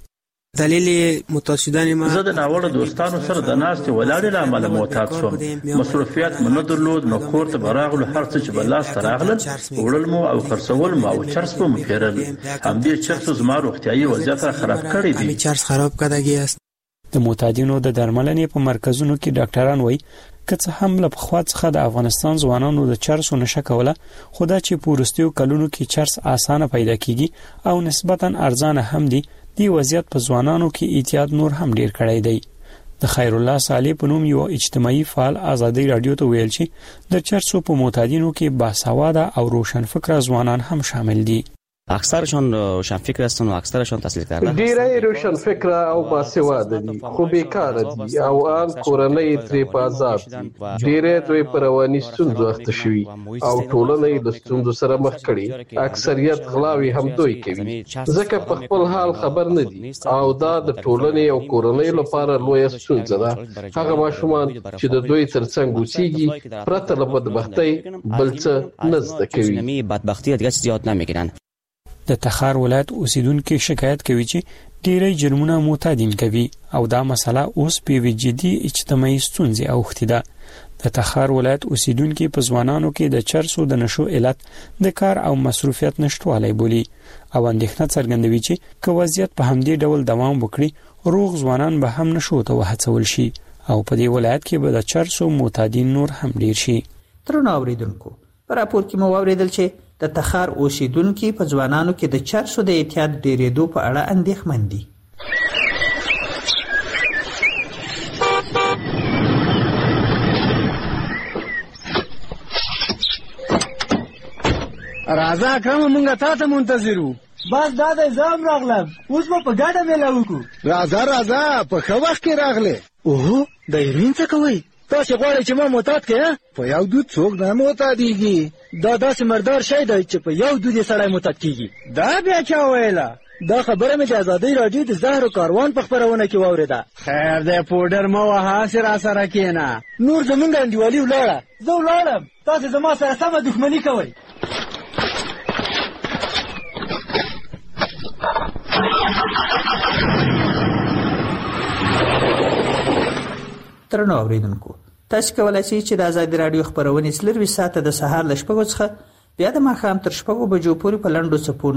دلیل معتاد شدن ما زه د ناوړه دوستانو سره د ناستې ولاړې لامل معتاد شوم. مصروفیت مې نه درلود، نو کور ته براغلو هر څه چې بلاس ته راغلل وړل مو او خرڅول مو او چرس په مو پیرل. همدې چرسو زما روغتیایي وضعیت خراب کړی دی. چرس خراب کړی است. د معتادینو د درملنې په مرکزونو کې ډاکټران وایي که څه هم له پخوا څخه د افغانستان ځوانانو د چرسو نشه کوله، خو دا چې په وروستیو کلونو کې چرس اسانه پیدا کیږي او نسبتاً ارزانه هم دي، دی وضعیت په ځوانانو کې احتیاط نور هم ډیر کړی دی. د خیر الله صالح په نوم یو اجتماعي فعال ازادي رادیو ته ویل چې د چرسو په معتادینو کې باسواده او روشن فکر ځوانان هم شامل دي. اکثرشان روشن فکر هستند و اکثرشان تحصیل کرده. ډیری روشن فکر او باسواده دي خو بیکار دي او ان کورنۍ ترې په عذاب دي. ډیری دوی پر رواني ستونزو اخته شوي او ټولنې د ستونزو سره مخ کړي. اکثریت غلاوي هم دوی کوي ځکه په خپل حال خبر نه دي او دا د ټولنې او کورنۍ لپاره لوی ستونزه ده. هغه ماشومان چې د دوی ترڅنګ اوسېږي پرته له بدبختۍ بل څه نه زده کوي. بدبختی دیگه زیاد نمیگیرن. د تخار ولایت اوسیدونکو شکایت کوي چې ډیری جرمونه معتادین کوي او دا مسله اوس په جدي اجتماعي ستونزې اوښتې ده. د تخار ولایت اوسیدونکو په ځوانانو کې د چرسو د نشو علت د کار او مصروفیت نشټوالی بولي او اندېښنه څرګندوي چې که وضعیت په همدې ډول دوام وکړي روغ ځوانان به هم نشو ته وهڅول شي او په دې ولایت کې به د چرسو معتادین نور هم ډیر شي. ترنو اوریدونکو په راپور کې مو اوریدل چې د تخار اوسیدونکو په ځوانانو کې د چرسو د اعتیاد ډېرېدو په اړه اندېښمن دي. راځه اکرم مونږه تا ته منتظر وو. بس دا د زام راغلم، اوس به په ګډه میله وکړو. راځه په ښه وخت کې راغلې. اوهو د هیروین څه کوئ؟ تاسې غواړئ چې ما معتاد کړې؟ په یو دود څوک نه معتادېږي. دا داسې مردار شی دی چې په یو دود یې سړی معتاد کېږي. دا بیا چا ویله؟ دا خبره مې د ازادۍ راډیو د زهرو کاروان په خپرونه کې واورېده. خیر دی پوډر مه وهه، هسې راسره کښېنه. نور زمونږ انډیوالي ولاړه. زه ولاړم، تاسې زما سره سمه دښمني کوئ. درنو اوریدونکو، تاسو کولای شئ چې د ازادي رادیو خبرونه 24 ساعته د سهار ل 6 څخه بیا د ماښام تر 6 بجو پورې په لنډو څپو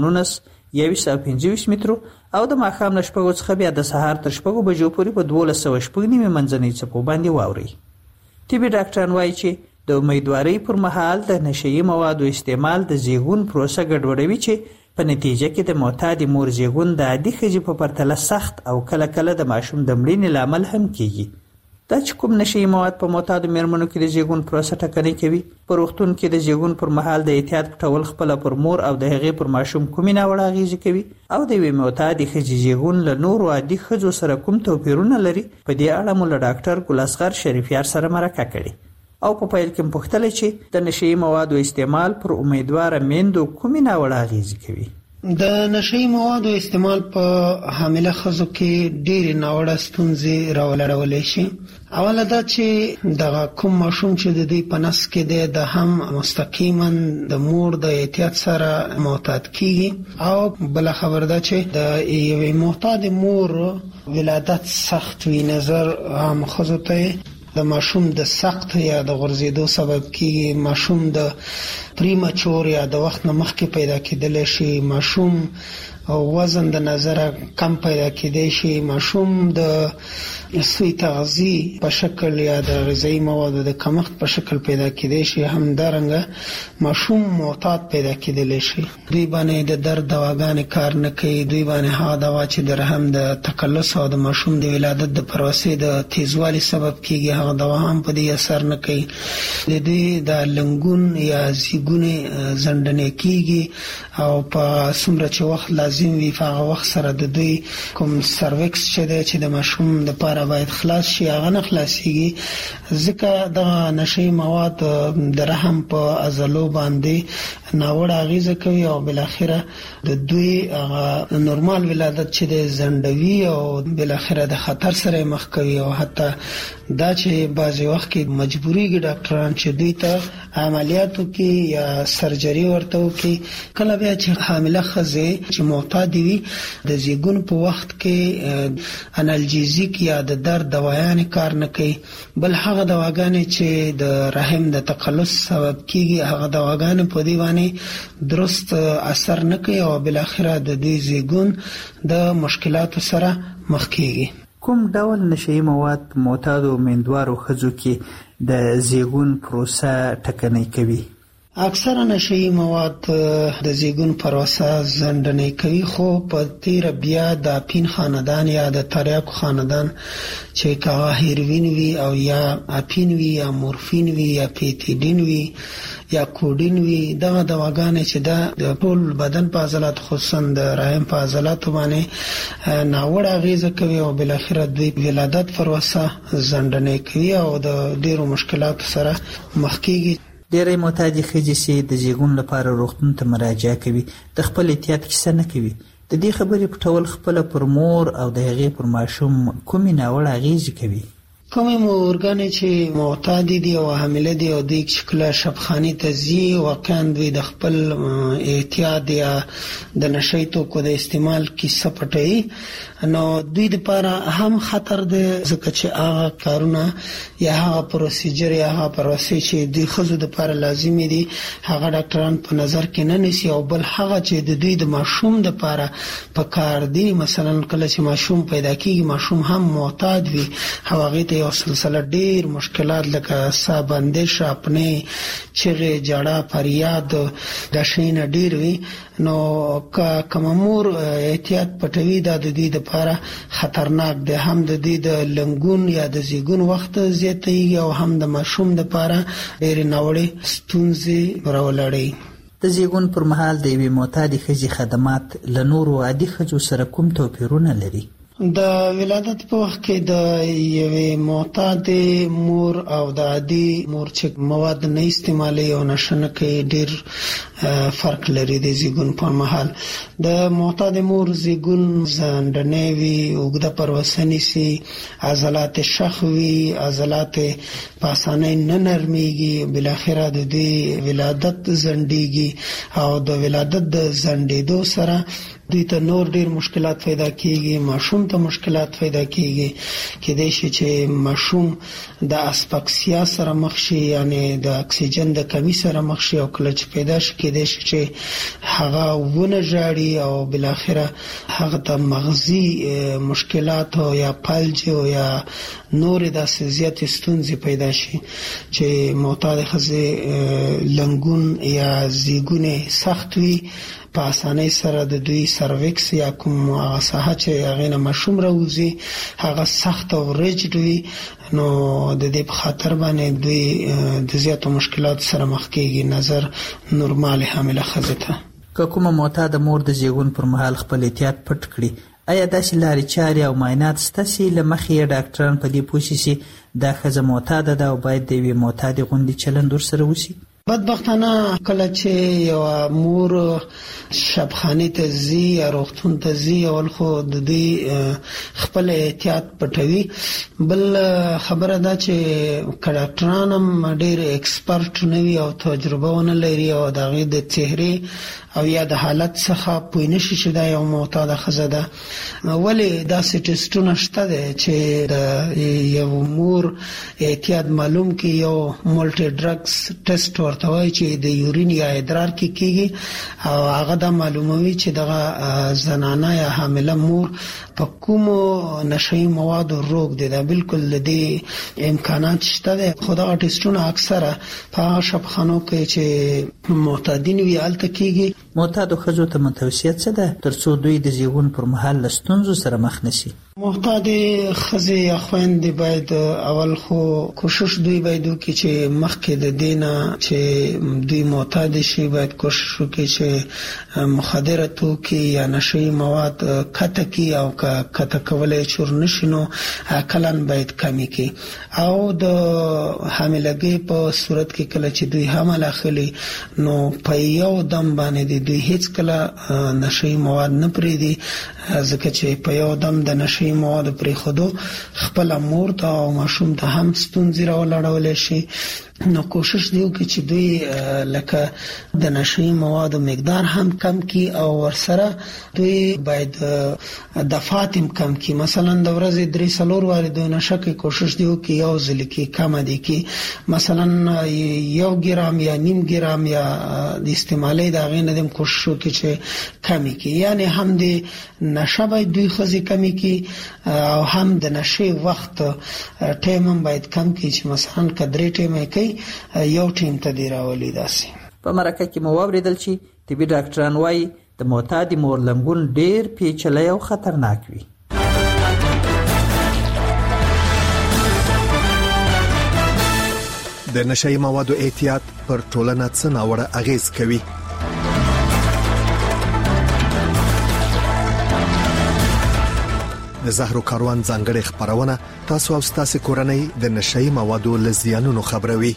19 مترو او د ماښام ل 6 څخه بیا د سهار تر 6 بجو پورې په 12 منځنۍ څپو باندې واوري. طبي ډاکټران وایي چې د امیدوارۍ پر مهال د نشهیي موادو استعمال د زیږون پروسه ګډوډوي چې په نتیجه کې د معتاد مور زیږون د عادي ښځې په پرتله سخت او کله کله د ماشوم د مړینې لامل هم کیږي. دا چې کوم نشهیي مواد په معتادو میرمنو کې د زیږون پروسه ټکنۍ کوي، په روغتون کې د زیږون پر مهال د احتیاط پټول خپله پر مور او د هغې پر ماشوم کومې ناوړه اغېزې کوي او د یوې معتادې ښځې زیږون له نورو عادي ښځو سره کوم توپیرونه لري، په دې اړه مو له ډاکټر ګل اصغر شریفیار سره مرکه کړې او په پیل کې پوښتنه چې د نشهیي موادو استعمال پر امیدواره میندو کومې ناوړه اغېزې کوي. د نشهیي موادو استعمال په حامله ښځو کې ډېرې ناوړه ستونزې راولړولی شي. اوله دا چې دغه کوم ماشوم چې د دوی په نس کې دی د هم مستقیما د مور د احتیاط سره معتاد کیږي او بل خبر دا چې د یوې معتاد مور ولادت سخت وي. نظر عام ښځو ته د ماشوم د سخت یا د غورځېدو سبب کیږي، ماشوم د پریمچور یا د وخت نه مخکې پیدا کېدلی شي، ماشوم وزن د نظره کم پیدا کېدی شي، ماشوم د سوی تغذیه په شکل یا د غذایي موادو د کمښت په شکل پیدا کېدی شي، همدارنګه ماشوم معتاد پیدا کېدلی شي. دوی باندې د درد دواګانې کار نه کوي، دوی باندې هغه دوا چې د رحم د تکلس او د ماشوم د ولادت د پروسې د تیزوالي سبب کېږي هغه دوا هم په دې اثر نه کوي. د دوی د لنګون یا زیږونې زندنې کېږي او په څومره چې وخت لازم وي په هغه وخت سره د دوی کوم سروکس چې دی چې د ماشوم دپاره باید خلاص شي هغه نه خلاصېږي، ځکه دغه نشهیي مواد د رحم په عضلو باندې ناوړه اغېزه کوي او بالاخره د دوی هغه نورمال ولادت چې دی ځنډوي او بالاخره د خطر سره مخ کوي او حتی دا چې بعضې وخت کې مجبوریږي ډاکټران چې دوی ته عملیاتو کې یا سرجري ورته وکړي. کله بیا چې حامله ښځې چې معتادې وي د زیږون په وخت کې انالجیزیک یا د درد دوايانې کار نه کوي، بل هغه دواګانې چې د رحم د تقلص سبب کیږي هغه دواګانې په دې باندې درست اثر نه کوي او بالاخره د دې زیږون د مشکلاتو سره مخ کیږي. کوم ډول نشهیي مواد په معتادو میندوارو ښځو کې د زیږون پروسه ټکنۍ کوي؟ اکثره نشهیي مواد د زیږون پروسه ځنډنۍ کوي، خو په تیره بیا د اپین خاندان یا د تریاکو خاندان چې هغه هیروین وي او یا اپین وي یا مورفین وي یا پیتیډین وي یا کوډین وي، دغه دواګانې چې د ټول بدن په عضلات خصوصا د رحم په عضلاتو باندې ناوړه اغېزه کوي او بالاخره دوی ولادت پروسه ځنډنۍ کوي او د ډیرو مشکلاتو سره مخ کیږي. ډېری معتادې ښځې چې د زیږون لپاره روغتون ته مراجعه کوي د خپل احتیاط کیسه نه کوي. د دې خبرې پټول خپله پر مور او د هغې پر ماشوم کومې ناوړه اغېزې کوي؟ کومې مورګانې چې معتادې دي او حامله دي او دوی چې کله شبخانې ته ځي واقعا دوی د خپل احتیاط یا د نشهیي توکو د استعمال کیسه پټوي، نو دوی دپاره هم خطر دی ځکه چې هغه کارونه یا هغه پروسیجر یا هغه پروسې چې د ښځو دپاره لازمي دي هغه ډاکټران په نظر کې نه نیسي او بل هغه چې د دوی د ماشوم دپاره په کار دي. مثلا کله چې ماشوم پیدا کېږي ماشوم هم معتاد وي او هغې ته یو سلسله ډیر مشکلات لکه سابندش اپنه چغه جړه فریاد د شین ډیر وی نو کوم مور احتیاط پټوي د دې لپاره خطرناک ده، هم د دې د لنګون یا د زیګون وخت زیاتې او هم د ماشوم لپاره ډیر ناوړه ستونزې راولړي. د زیګون پر مهال د یوې معتادې ښځې خدمات له نورو عادي ښځو سره کوم توپیرونه لري؟ د ولادت په وخت کې د یوې معتادې مور او د عادي مور چې مواد نه استعمالي او نشنه کې ډیر فرق لري. د زیګون په مهال د معتادې مور زیګون زندنې وي، اوږده پروسنی سي، عضلات شخوي، عضلات پاسانه نه نرميږي، بل اخره د دې ولادت زندګي او د ولادت د زندېدو سره دوی ته نور ډیر مشکلات پیدا کیږي، ماشوم ته مشکلات پیدا کیږي، کېدای شي چې ماشوم د اسفکسیا سره مخ شي، یعنی د اکسیجن د کمی سره مخ شي او کله چې پیدا شي کېدای شي چې هغه ونه ژاړي او بل اخره هغه ته مغزي مشکلات او یا فلج او یا نور د زیات ستونزې پیدا شي چې معتاد ښځې لنګون یا زیګونه سخت وي، په اسانۍ سره د دوی سرویکس یا کوم هغه ساحه چې هغه نه مشوم راوځي هغه سخت او رجډ وي، نو د دې په خاطر باندې دوی د زیاتو مشکلاتو سره مخ کېږي نظر نورمال حامله ښځه ته. که کومه معتاده مور د زیږون پر مهال خپل احتیاط پټ کړي، آیا داسې لارې چارې او معاینات شته چې له مخې ډاکټران په دې پوه شي دا ښځه معتاده ده او باید د یوې معتادې غوندې چلند ورسره وشي؟ بدبختانه کله چې یو مور شبخانه ته ځي یا روغتون ته ځي اول خو د دې خپل احتیاط پټوي، بل خبره ده چې ډاکټران هم ډېر ایکسپرټ نه وي او تجربه ونه لري او د هغې د چهرې او یا د حالت څخه پوه نشي چې دا یو معتاده ښځه ده. ولې داسې ټسټونه شته دی چې د یو مور احتیاط معلوم کړي، یو ملټي ډرګز ټسټ ورته وایي چې د یورین یا ادرار کې کېږي او هغه دا معلوموي چې دغه زنانه یا حامله مور په کومو نشهیي موادو روږ دي. دا بالکل د دې امکانات شته دی، خو دغه ټسټونه اکثره په هغه شبخانو کې چې معتادین وي هلته کېږي. معتادو ښځو ته متوصیه څه ده تر څو دوی د زیږون پر مهال له ستونزو سره مخ نشي؟ معتادې ښځې یا خویندې باید اول خو کوشش دوی باید وکړي چې مخکې د دې نه چې دوی معتاد شي باید کوشش وکړي چې مخدره توکي یا نشهیي مواد قطع کړي او که قطع کولی چور نشي نو کلن باید کمې کړي. او د حاملګۍ په صورت کې کله چې دوی حمل اخلي نو په یو دم باندې دوی هیڅ کله نشهیي مواد نه پرېږدي، ځکه چې په یو دم د نشهیي موادو پرېښودو خپله مور ته او ماشوم ته هم ستونزې راولاړولی شي. نو کوشش دی وکړي چې دوی لکه د نشهیي موادو مقدار هم کم کړي او ورسره دوی باید دفعات هم کم کړي. مثلا د ورځې 3-4 وارې دوی نشه کوي، کوشش دی وکړي یو ځل کې کم دي کې مثلا 1 ګرام یا نیم ګرام یا د استعمالي د هغې نه کوشش وکړي چې کم کړي، یعنی هم د نشه باید دوی ښځې کم کړي او هم د نشې وخت ټایم هم باید کم کړي چې مثلا که 3 ټایمه کوي یو ټیم ته دی راولي. داسې په مرکه کې مو واوریدل چې طبي ډاکټران وایي د معتادې مور لنګون ډیر پیچلی او خطرناک وي. د نشهیي موادو احتیاط پر ټولنه څه ناوړه اغیز کوي؟ د زهرو کاروان ځانګړې خبرونه تاسو او ستاسو کورنۍ د نشهیي موادو له زیانونو خبروي.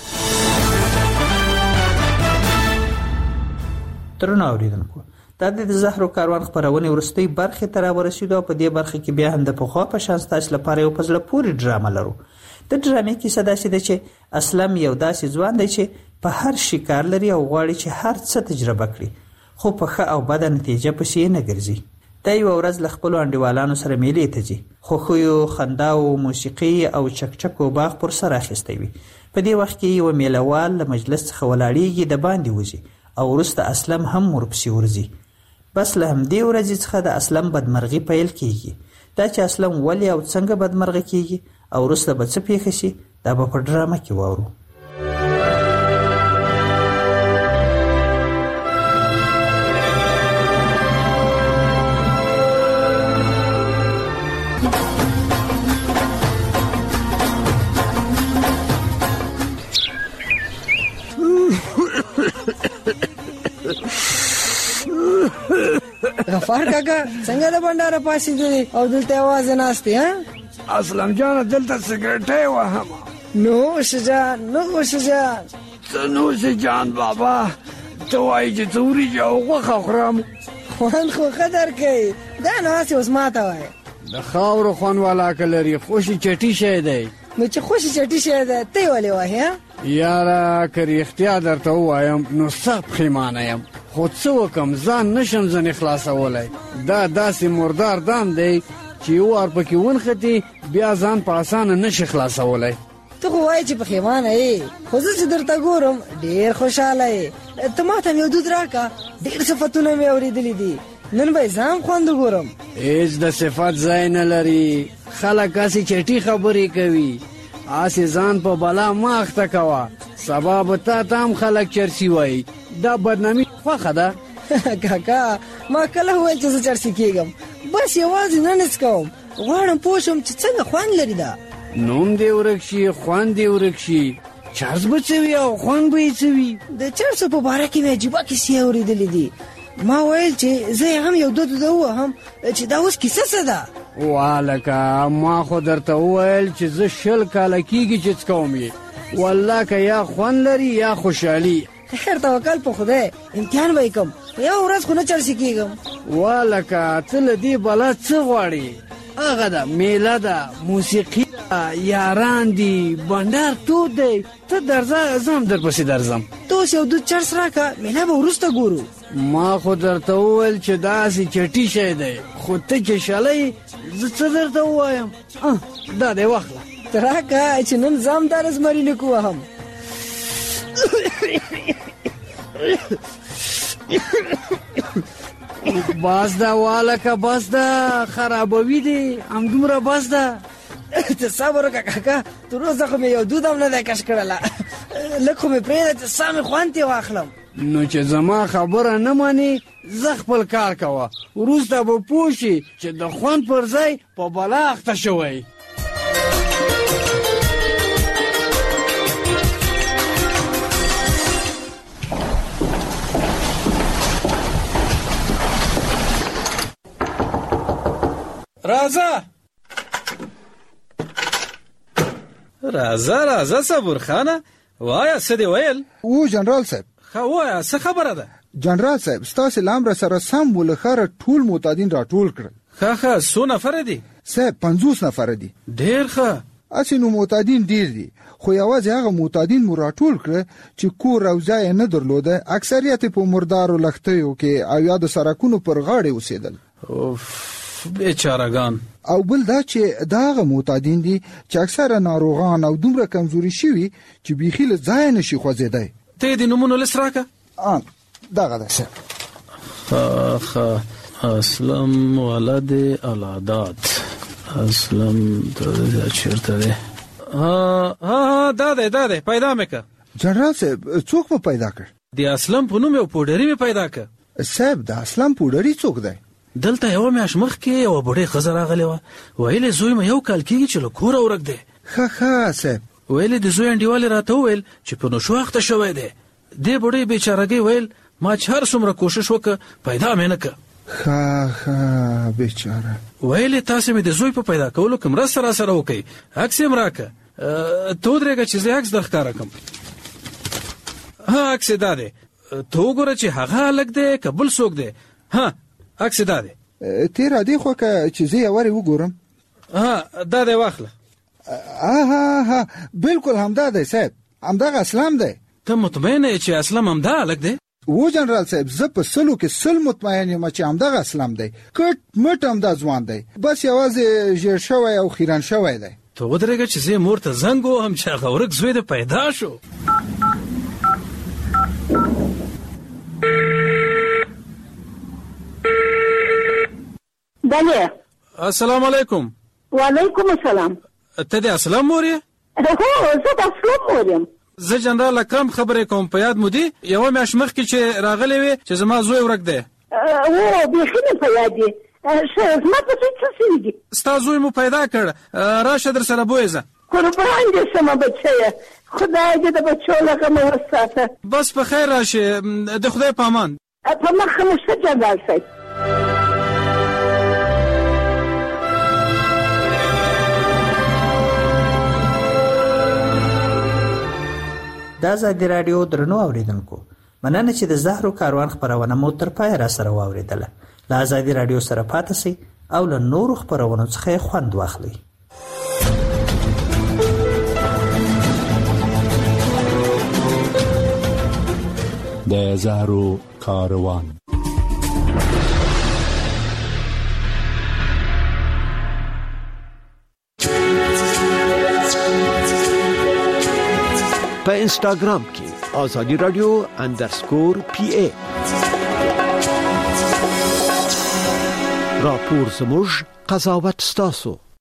ترونه اوریدونکو، دا د زهرو کاروان خبرونه ورستۍ برخې ته راورسېدو او په دې برخه کې بیا هم د پخوا په شان ستاسو لپاره یو پزله پوری ډرامه لرو. د ډرامې کیسه داسې ده چې اسلم یو داسې ځوان دی چې په هر شي کار لري او غواړي چې هر څه تجربه کړي، خو په ښه او بده نتیجه پسې نه ګرځي. دا یو ورځ له خپلو انډیوالانو سره میلې ته ځي، خوښیو، خنداو، موسیقي او چکچکو باغ پر سر اخیستی وي. په دې وخت کې یو میلهوال له مجلس څخه ولاړیږي، د باندې وځي او وروسته اسلم هم ورپسې ورځي. بس له همدې ورځې څخه د اسلم بدمرغي پیل کیږي. دا چې اسلم ولې او څنګه بدمرغه کیږي او وروسته به څه پیښه شي دا به په ډرامه کې واورو. غفار کاکا څنګه د بنداره پاسې دی او دلته आवाज ناشته ها؟ اسلم جان دلته سیګریټ وهم. نوش جان نوش جان بابا ته وایي چې څوري جو غوښه خورم. خوان خو قدر کوي دا ناسې اوس ماته وایي د خاورو خوان والا کلري خوشي چټي شه دی. نو چې خوشي چټي شه دی ته ولې وایي ها؟ یاره که اختیار درته وایم نو سب خیمانه یم خو څه وکم ځان نشم ځنې خلاصولی. دا داسې مردار دام دی چې یو وار پکې ونښتې بیا ځان په اسانه نشي خلاصولی. ته خو وایې چې په خیمانه یې خو زه چې درته ګورم ډېر خوشحاله یې. ته ماته مې یو دود راکړه ډېر صفتونه مې اورېدلي دي نن به یې ځان خوند وګورم. هېڅ د صفت ځای نه لري. خلک هسې چټي خبرې کوي. هسې ځان په بلا مه اخته کوه سبا به تا ته هم خلک چرسي وایي. دا بدنامي خوښه ده. کاکا ما کله وویل چې زه چرسي کېږم بس یوازې ننس کوم غواړم پوه شم چې څنګه خوند لري. دا نوم دې ورک شي خوند دې ورک شي چرس به څه وي او خوند به یې څه وي. د چرسو په باره کې مې عجیبه کیسې اورېدلې دي. ما ویل چې زه هم یو دود ووهم چې دا اوس کیسه څه ده. والکه ما خو درته وویل چې زه 20 کاله کېږي چې څکوم یې. والله که یا خوند لري یا خوشحالي. خیر توکل په خدای امتحان به یې کوم یو ورځ خو نه چرسي کېږم. والکه ته له دې بلا څه غواړې؟ هغه ده میله ده موسیقي ده یاران دي بنډار تود دی. ته درځه زه هم درپسې درځم. ته اوس یو دود چرس راکړه میله به وروسته ګورو. ما خو درته وویل چې داسې چټي شی دی خو ته چې شلی زه څه درته ووایم. دا دی واخله ته راکړه چې نن ځم دا رزمري لیکو وهم. بس ده والکه بس ده خرابوي دي همدومره بس ده. ته صبر وکړه کاکا تر اوسه خو مې یو دود هم نه دی کش کړله لږ خو مې پرېږده چې سا مې خوند یې واخلم. نو چې زما خبره نه منې زه خپل کار کوه وروسته به پوه شي چې د خوند پر ځای په بلا اخته شوی. راځه صبر خانه وایا څه دی ویل؟ او جنرال صاحب خو وایا څه خبره ده؟ جنرال صاحب ستاسو لامر سره سم ولخره ټول معتادین راټول کړل. ښه څو نفر دي؟ صاحب 50 نفر دي. ډېر ښه. اسینو معتادین ډېر دي خو یوازې هغه معتادین مو راټول کړ چې کور او ځای نه درلوده. اکثریت په مردارو لښتیو کې او یا د سړکونو پر غاړې اوسېدل. بیچارهګان. او بل دا چې داغه معتادین دي چې اکثره ناروغان او دومره کمزوري شوي چې بیخي له ځای نشي خوځېدای. ته دې نومونه لس راکه. دغه ده صاحب. اسلم ولد العداد اسلم ته چیرته ده؟ دا ده پیدا مې که. جنرال صاحب څوک په پیدا کړ؟ د اسلم په نوم یو پوډري مې پیدا که. صاحب د اسلم پوډري څوک دی؟ دلته یو میاشت مخکې یو بوډۍ ښځه راغلې وه ویلې زوی مې 1 کال کېږي چې له کوره ورک دی. ښه صاحب. ویلې د زوی انډیوالې راته وویل چې په نشو اخته شوی دی. دې بوډۍ بیچارهګۍ ویل ما چې هر څومره کوشش وکړه پیدا مې نه که. ښه بیچاره. ویلې تاسې مې د زوی په پیدا کولو کې مرسته راسره وکړئ عکس یې م راکړه. ته ودرېږه چې زه عکس در ښکاره کړم. عکس یې دا دی ته وګوره چې هغه هلک دی که بل څوک دی. عکس دا دی. تیرا دی خو که چې زه یې ورې وګورم. دا دی واخله. بالکل همدا دی صاحب همدغه اسلم دی. ته مطمئن یې چې اسلم همدا هلک دی؟ و جنرال صاحب زه په 100 کې 100 مطمئن یم چې همدغه اسلم دی. کټ مټ همدا ځوان دی بس یوازې ژیر شوی او خیرن شوی دی. ته ودرېږه چې زه مور ته زنګ ووهم چې هغه ورک زوی دی پیدا شو. بله. السلام علیکم. وعلیکم السلام. ته د اسلام مور یې؟ هو زه د اسلام مور یم. زه جنرال اکرم خبرې کوم. په یاد مو دي یوه میاشت مخکې چې راغلی وې چې زما زوی ورک دی؟ او بیخي مې په یاد دی. زما په زوی څه شوي دي؟ ستا زوی مو پیدا کړ، راشه در سره بویزه. قربان دې شمه بچیه، خدای دې د بچو له غمه وساته. بس په خیر راشه، د خدای په امان. په مخه مو ښه جنرال صاحب. د ازادي راډیو درنو اوریدونکو، مننه چې د زهرو کاروان خپرونه مو تر پای را سره واوریدله. له ازادي راډیو سره پاتې سئ او له نورو خپرونو څخه خوند واخلئ. د زهرو کاروان. په انسټاګرام کې آزادی رادیو _PA راپور زموږ قضاوت ستاسو.